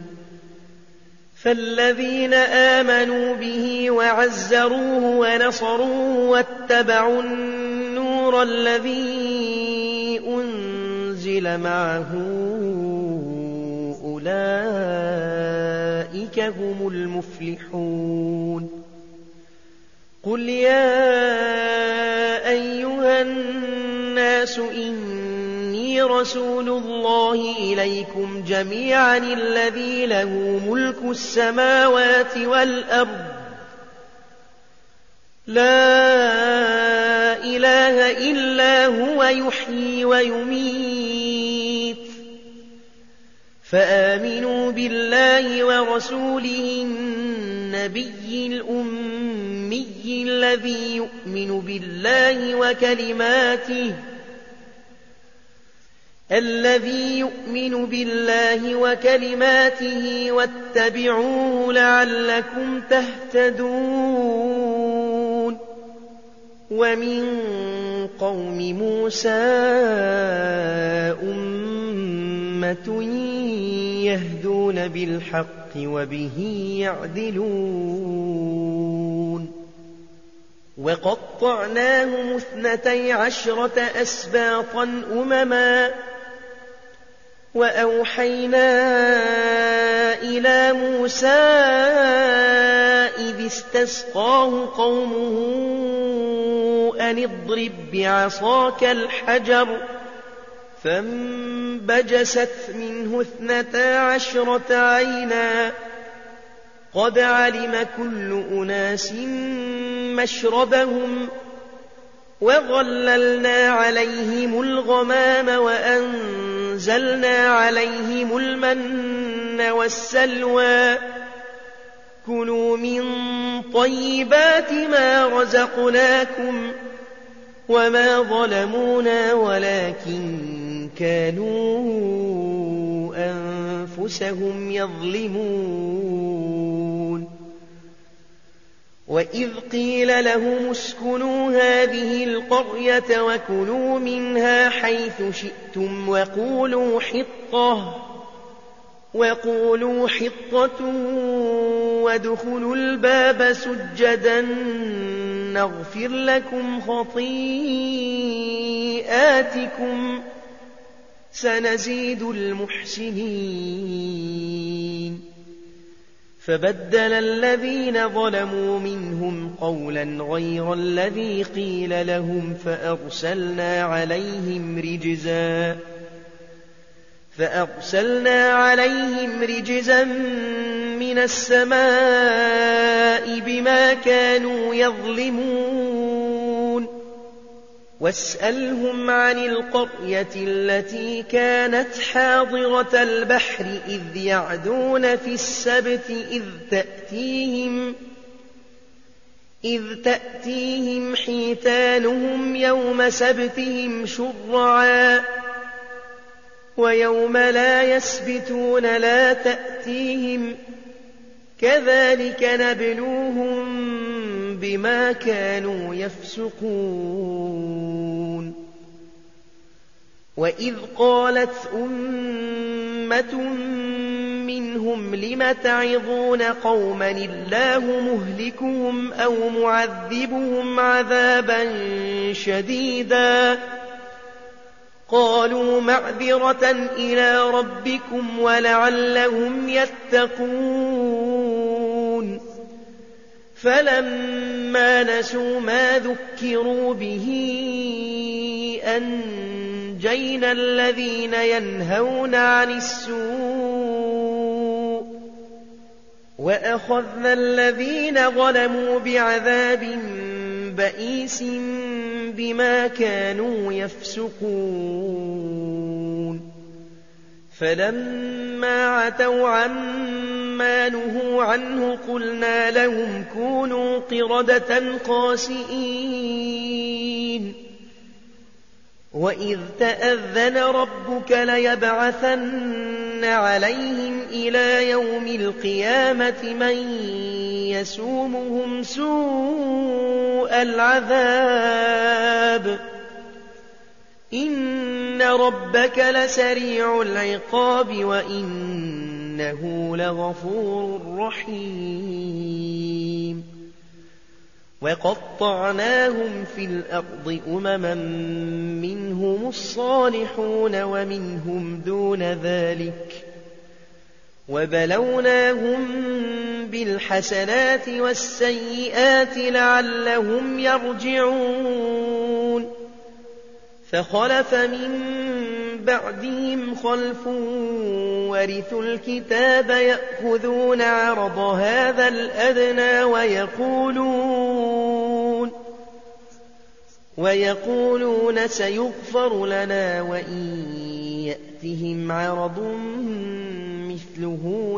فالذين آمنوا به وعزروه ونصروه واتبعوا النور الذي أنزل معه أولئك هم المفلحون قل يا أيها الناس إني رسول الله إليكم جميعا الذي له ملك السماوات والأرض لا إله إلا هو يحيي ويميت فآمنوا بالله ورسوله النبي الأمي الذي يؤمن بالله وكلماته واتبعوه لعلكم تهتدون ومن قوم موسى أمة يهدون بالحق وبه يعدلون وقطعناهم 12 أسباطا أمما وأوحينا إلى موسى إذ استسقاه قومه أن اضرب بعصاك الحجر فانبجست منه 12 عينا قد علم كل أناس مشربهم وظللنا عليهم الغمام وأنزلنا عليهم المن والسلوى كلوا من طيبات ما رزقناكم وما ظلمونا ولكن كانوا أنفسهم يظلمون وإذ قيل لهم اسكنوا هذه القرية وكلوا منها حيث شئتم وقولوا حطة وادخلوا الباب سجدا نغفر لكم خطيئاتكم سنزيد المحسنين فبدل الذين ظلموا منهم قولا غير الذي قيل لهم فأرسلنا عليهم رجزا من السماء بما كانوا يظلمون واسألهم عن القرية التي كانت حاضرة البحر إذ يعدون في السبت إذ تأتيهم حيتانهم يوم سبتهم شرعا ويوم لا يسبتون لا تأتيهم كذلك نبلوهم بما كانوا يفسقون وإذ قالت أمة منهم لم تعظون قوما الله مهلكهم أو معذبهم عذابا شديدا قالوا معذرة إلى ربكم ولعلهم يتقون فلما نسوا ما ذكروا به أنجينا الذين ينهون عن السوء وأخذنا الذين ظلموا بعذاب بئيس بما كانوا يفسقون فلما عتوا عما نهوا عنه قلنا لهم كونوا قردة خاسئين وإذ تأذن ربك ليبعثن عليهم إلى يوم القيامة من يسومهم سوء العذاب إن ربك لسريع العقاب وإنه لغفور رحيم وقطعناهم في الأرض أمما منهم الصالحون ومنهم دون ذلك وبلوناهم بالحسنات والسيئات لعلهم يرجعون فخلف من بعدهم خلف ورثوا الكتاب يأخذون عرض هذا الأدنى ويقولون سيغفر لنا وإن يأتهم عرض مثله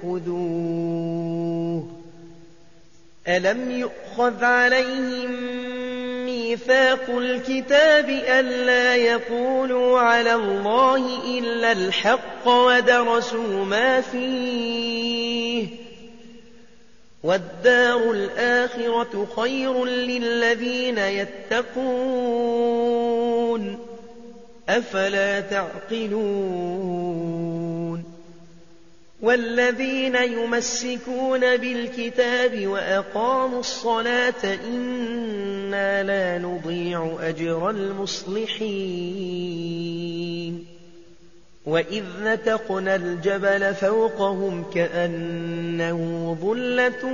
يأخذوه ألم يؤخذ عليهم ميثاق الكتاب ألا يقولوا على الله إلا الحق ودرسوا ما فيه والدار الآخرة خير للذين يتقون أفلا تعقلون والذين يمسكون بالكتاب وأقاموا الصلاة إنا لا نضيع أجر المصلحين وإذ نتقنا الجبل فوقهم كأنه ظلة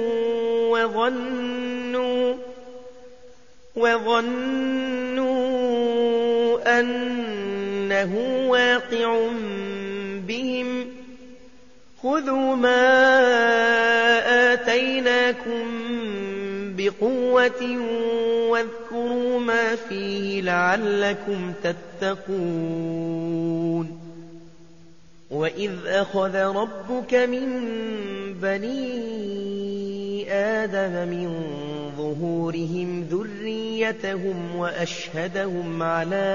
وظنوا أنه واقع بهم خذوا ما آتيناكم بقوة واذكروا ما فيه لعلكم تتقون وإذ أخذ ربك من بني آدم من ظهورهم ذريتهم وأشهدهم على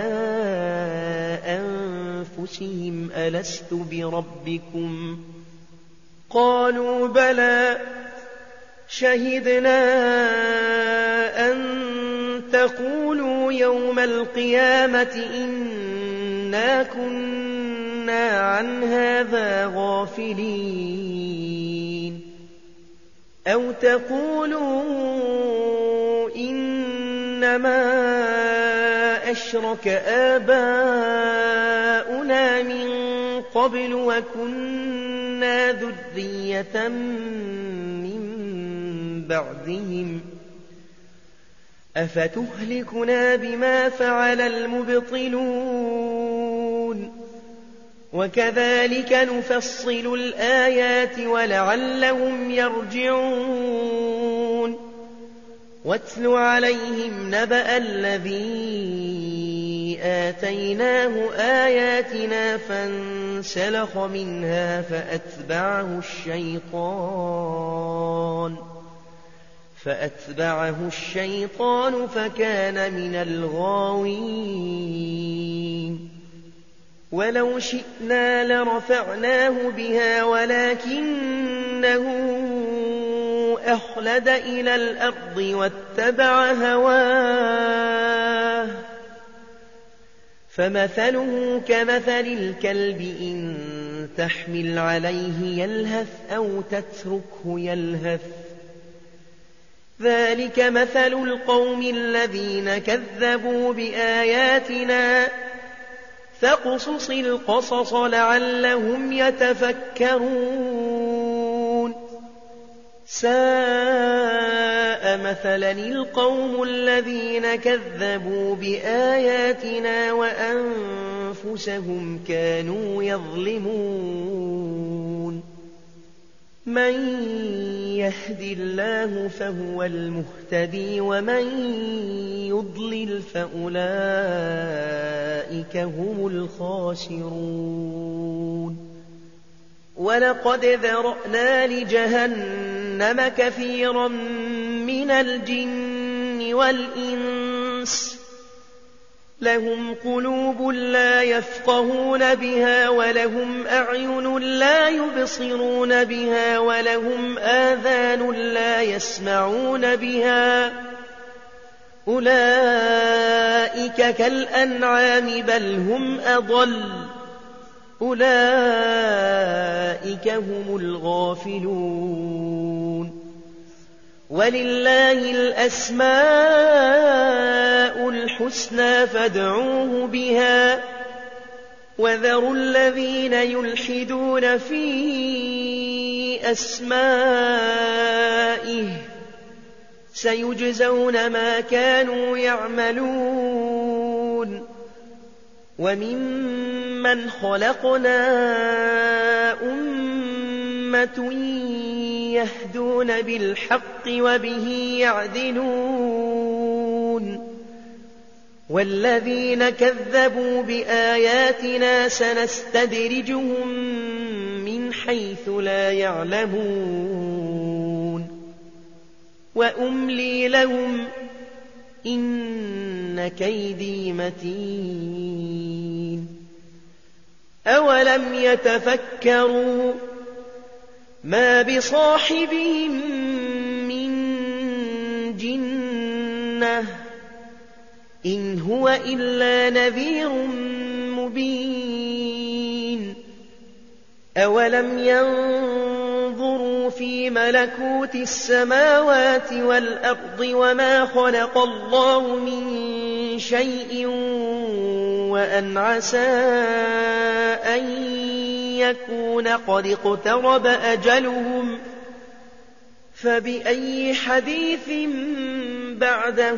أنفسهم ألست بربكم قالوا بلى شهدنا أن تقولوا يوم القيامة إنا كنا عن هذا غافلين أو تقولوا إنما أشرك آباؤنا من قبل وكنا ذرية من بعدهم أفتهلكنا بما فعل المبطلون وكذلك نفصل الآيات ولعلهم يرجعون واتل عليهم نبأ الذي آتيناه آياتنا فانسلخ منها فأتبعه الشيطان فكان من الغاوين ولو شئنا لرفعناه بها ولكنه أخلد إلى الأرض واتبع هواه فمثله كمثل الكلب إن تحمل عليه يلهث أو تتركه يلهث ذلك مثل القوم الذين كذبوا بآياتنا فاقصص القصص لعلهم يتفكرون ساء مثلا القوم الذين كذبوا بآياتنا وأنفسهم كانوا يظلمون من يهد الله فهو المهتدي ومن يضلل فأولئك هم الخاسرون ولقد ذرأنا لجهنم كثيرا من الجن والإنس لهم قلوب لا يفقهون بها ولهم أعين لا يبصرون بها ولهم آذان لا يسمعون بها أولئك كالأنعام بل هم أضل أولئك هم الغافلون ولله الأسماء الحسنى فادعوه بها وذروا الذين يلحدون في أسمائه سيجزون ما كانوا يعملون وممن خلقنا أمة يهدون بالحق وبه يعدلون والذين كذبوا بآياتنا سنستدرجهم من حيث لا يعلمون وأملي لهم إن كيدي متين أولم يتفكروا ما بصاحبهم من جنة إن هو إلا نذير مبين أولم ينظروا في ملكوت السماوات والأرض وما خلق الله من شيء وأن عسى أن يكون قد اقترب أجلهم فبأي حديث بعده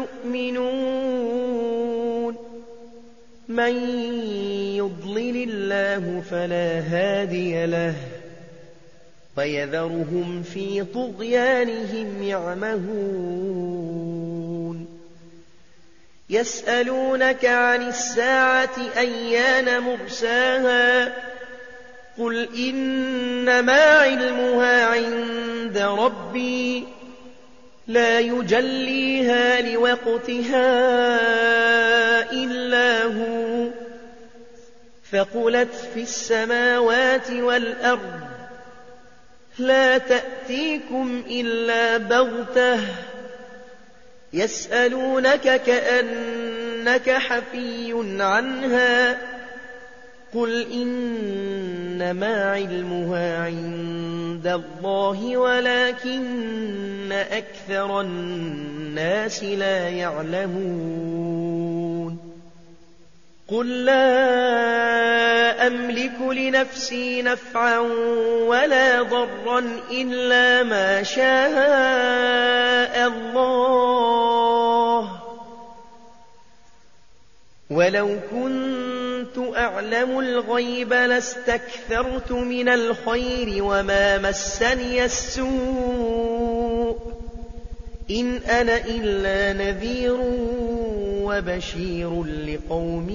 يؤمنون من يضلل الله فلا هادي له ويذرهم في طغيانهم يعمهون يسألونك عن الساعة أيان مرساها قل إنما علمها عند ربي لا يجليها لوقتها إلا هو ثقلت في السماوات والأرض لا تأتيكم إلا بغتة يسألونك كأنك حفي عنها قل إنما علمها عند الله ولكن أكثر الناس لا يعلمون قل لا أملك لنفسي نفعا ولا ضرا إلا ما شاء الله ولو كنت أعلم الغيب لاستكثرت من الخير وما مسني السوء إن أنا إلا نذير وبشير لقوم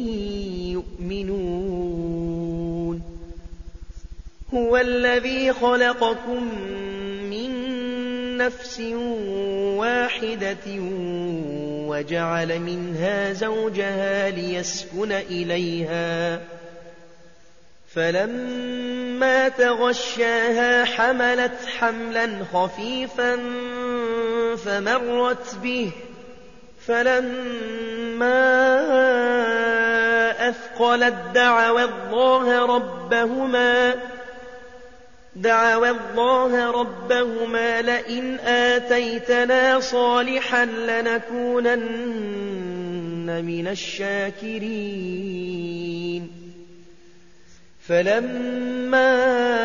يؤمنون هو الذي خلقكم من نفس واحدة وجعل منها زوجها ليسكن إليها فلما تغشاها حملت حملا خفيفا فمرت به فلما أثقلت دعوا الله ربهما لئن آتيتنا صالحا لنكونن من الشاكرين فلما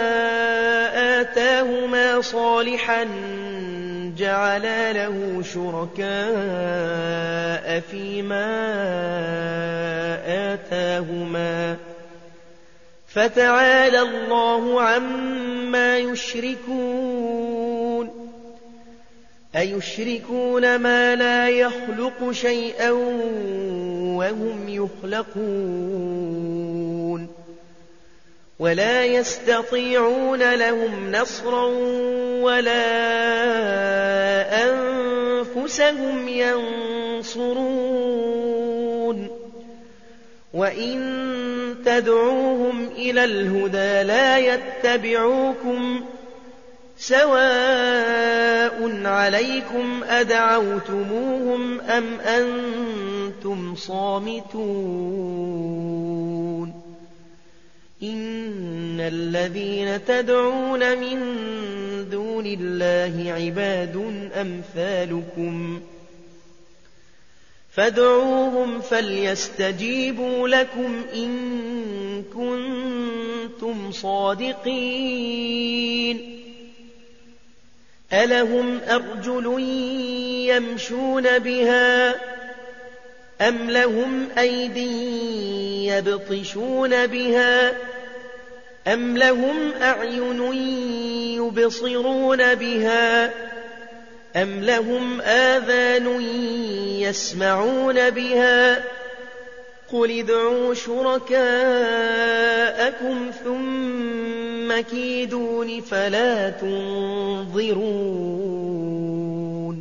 آتاهما صالحا جعلا له شركاء فيما آتاهما فتعالى الله عما يشركون أيشركون ما لا يخلق شيئا وهم يخلقون ولا يستطيعون لهم نصرا ولا أنفسهم ينصرون وإن تدعوهم إلى الهدى لا يتبعوكم سواء عليكم أدعوتموهم أم أنتم صامتون إن الذين تدعون من دون الله عباد أمثالكم فادعوهم فليستجيبوا لكم إن كنتم صادقين ألهم أرجل يمشون بها أم لهم أيد يبطشون بها أم لهم أعين يبصرون بها أم لهم آذان يسمعون بها قل ادعوا شركاءكم ثم كيدون فلا تنظرون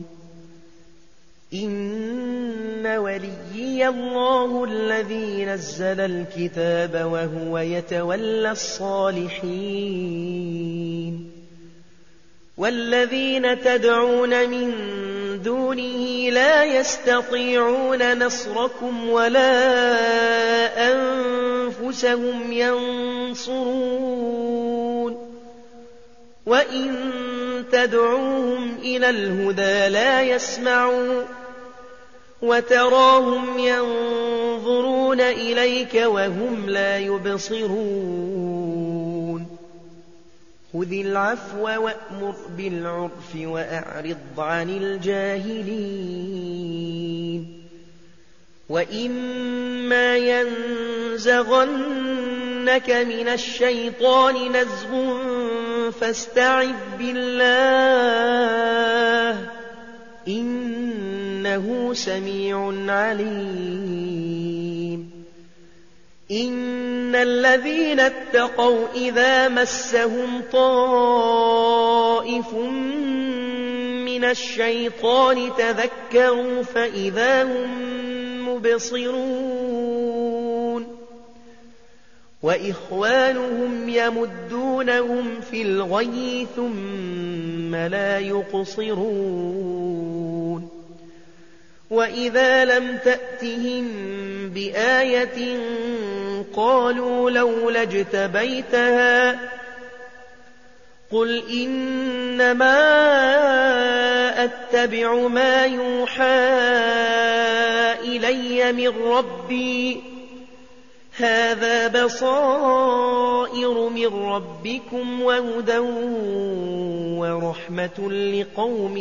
إن وليي الله الذي نزل الكتاب وهو يتولى الصالحين والذين تدعون من دونه لا يستطيعون نصركم ولا أنفسهم ينصرون وإن تدعوهم إلى الهدى لا يسمعون وتراهم ينظرون إليك وهم لا يبصرون خذ العفو وأمر بالعرف وأعرض عن الجاهلين وإما ينزغنك من الشيطان نزغ فاستعذ بالله إنه سميع عليم إن الذين اتقوا إذا مسهم طائف من الشيطان تذكروا فإذا هم مبصرون وإخوانهم يمدونهم في الغي ثم لا يقصرون وإذا لم تأتهم بآية قالوا لولا اجتبيتها قل إنما أتبع ما يوحى إلي من ربي هذا بصائر من ربكم وهدى ورحمة لقوم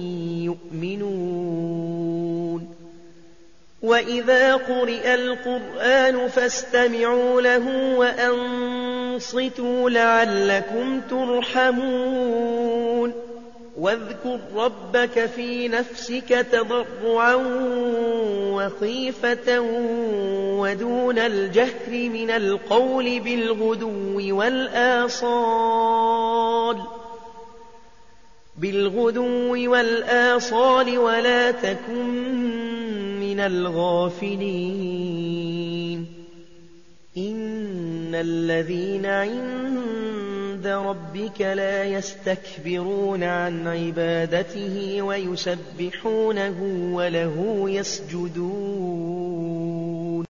يؤمنون وإذا قرئ القرآن فاستمعوا له وأنصتوا لعلكم ترحمون واذكر ربك في نفسك تضرعا وخيفة ودون الجهر من القول بالغدو والآصال ولا تكن من الغافلين إن الذين عند ربك لا يستكبرون عن عبادته ويسبحونه وله يسجدون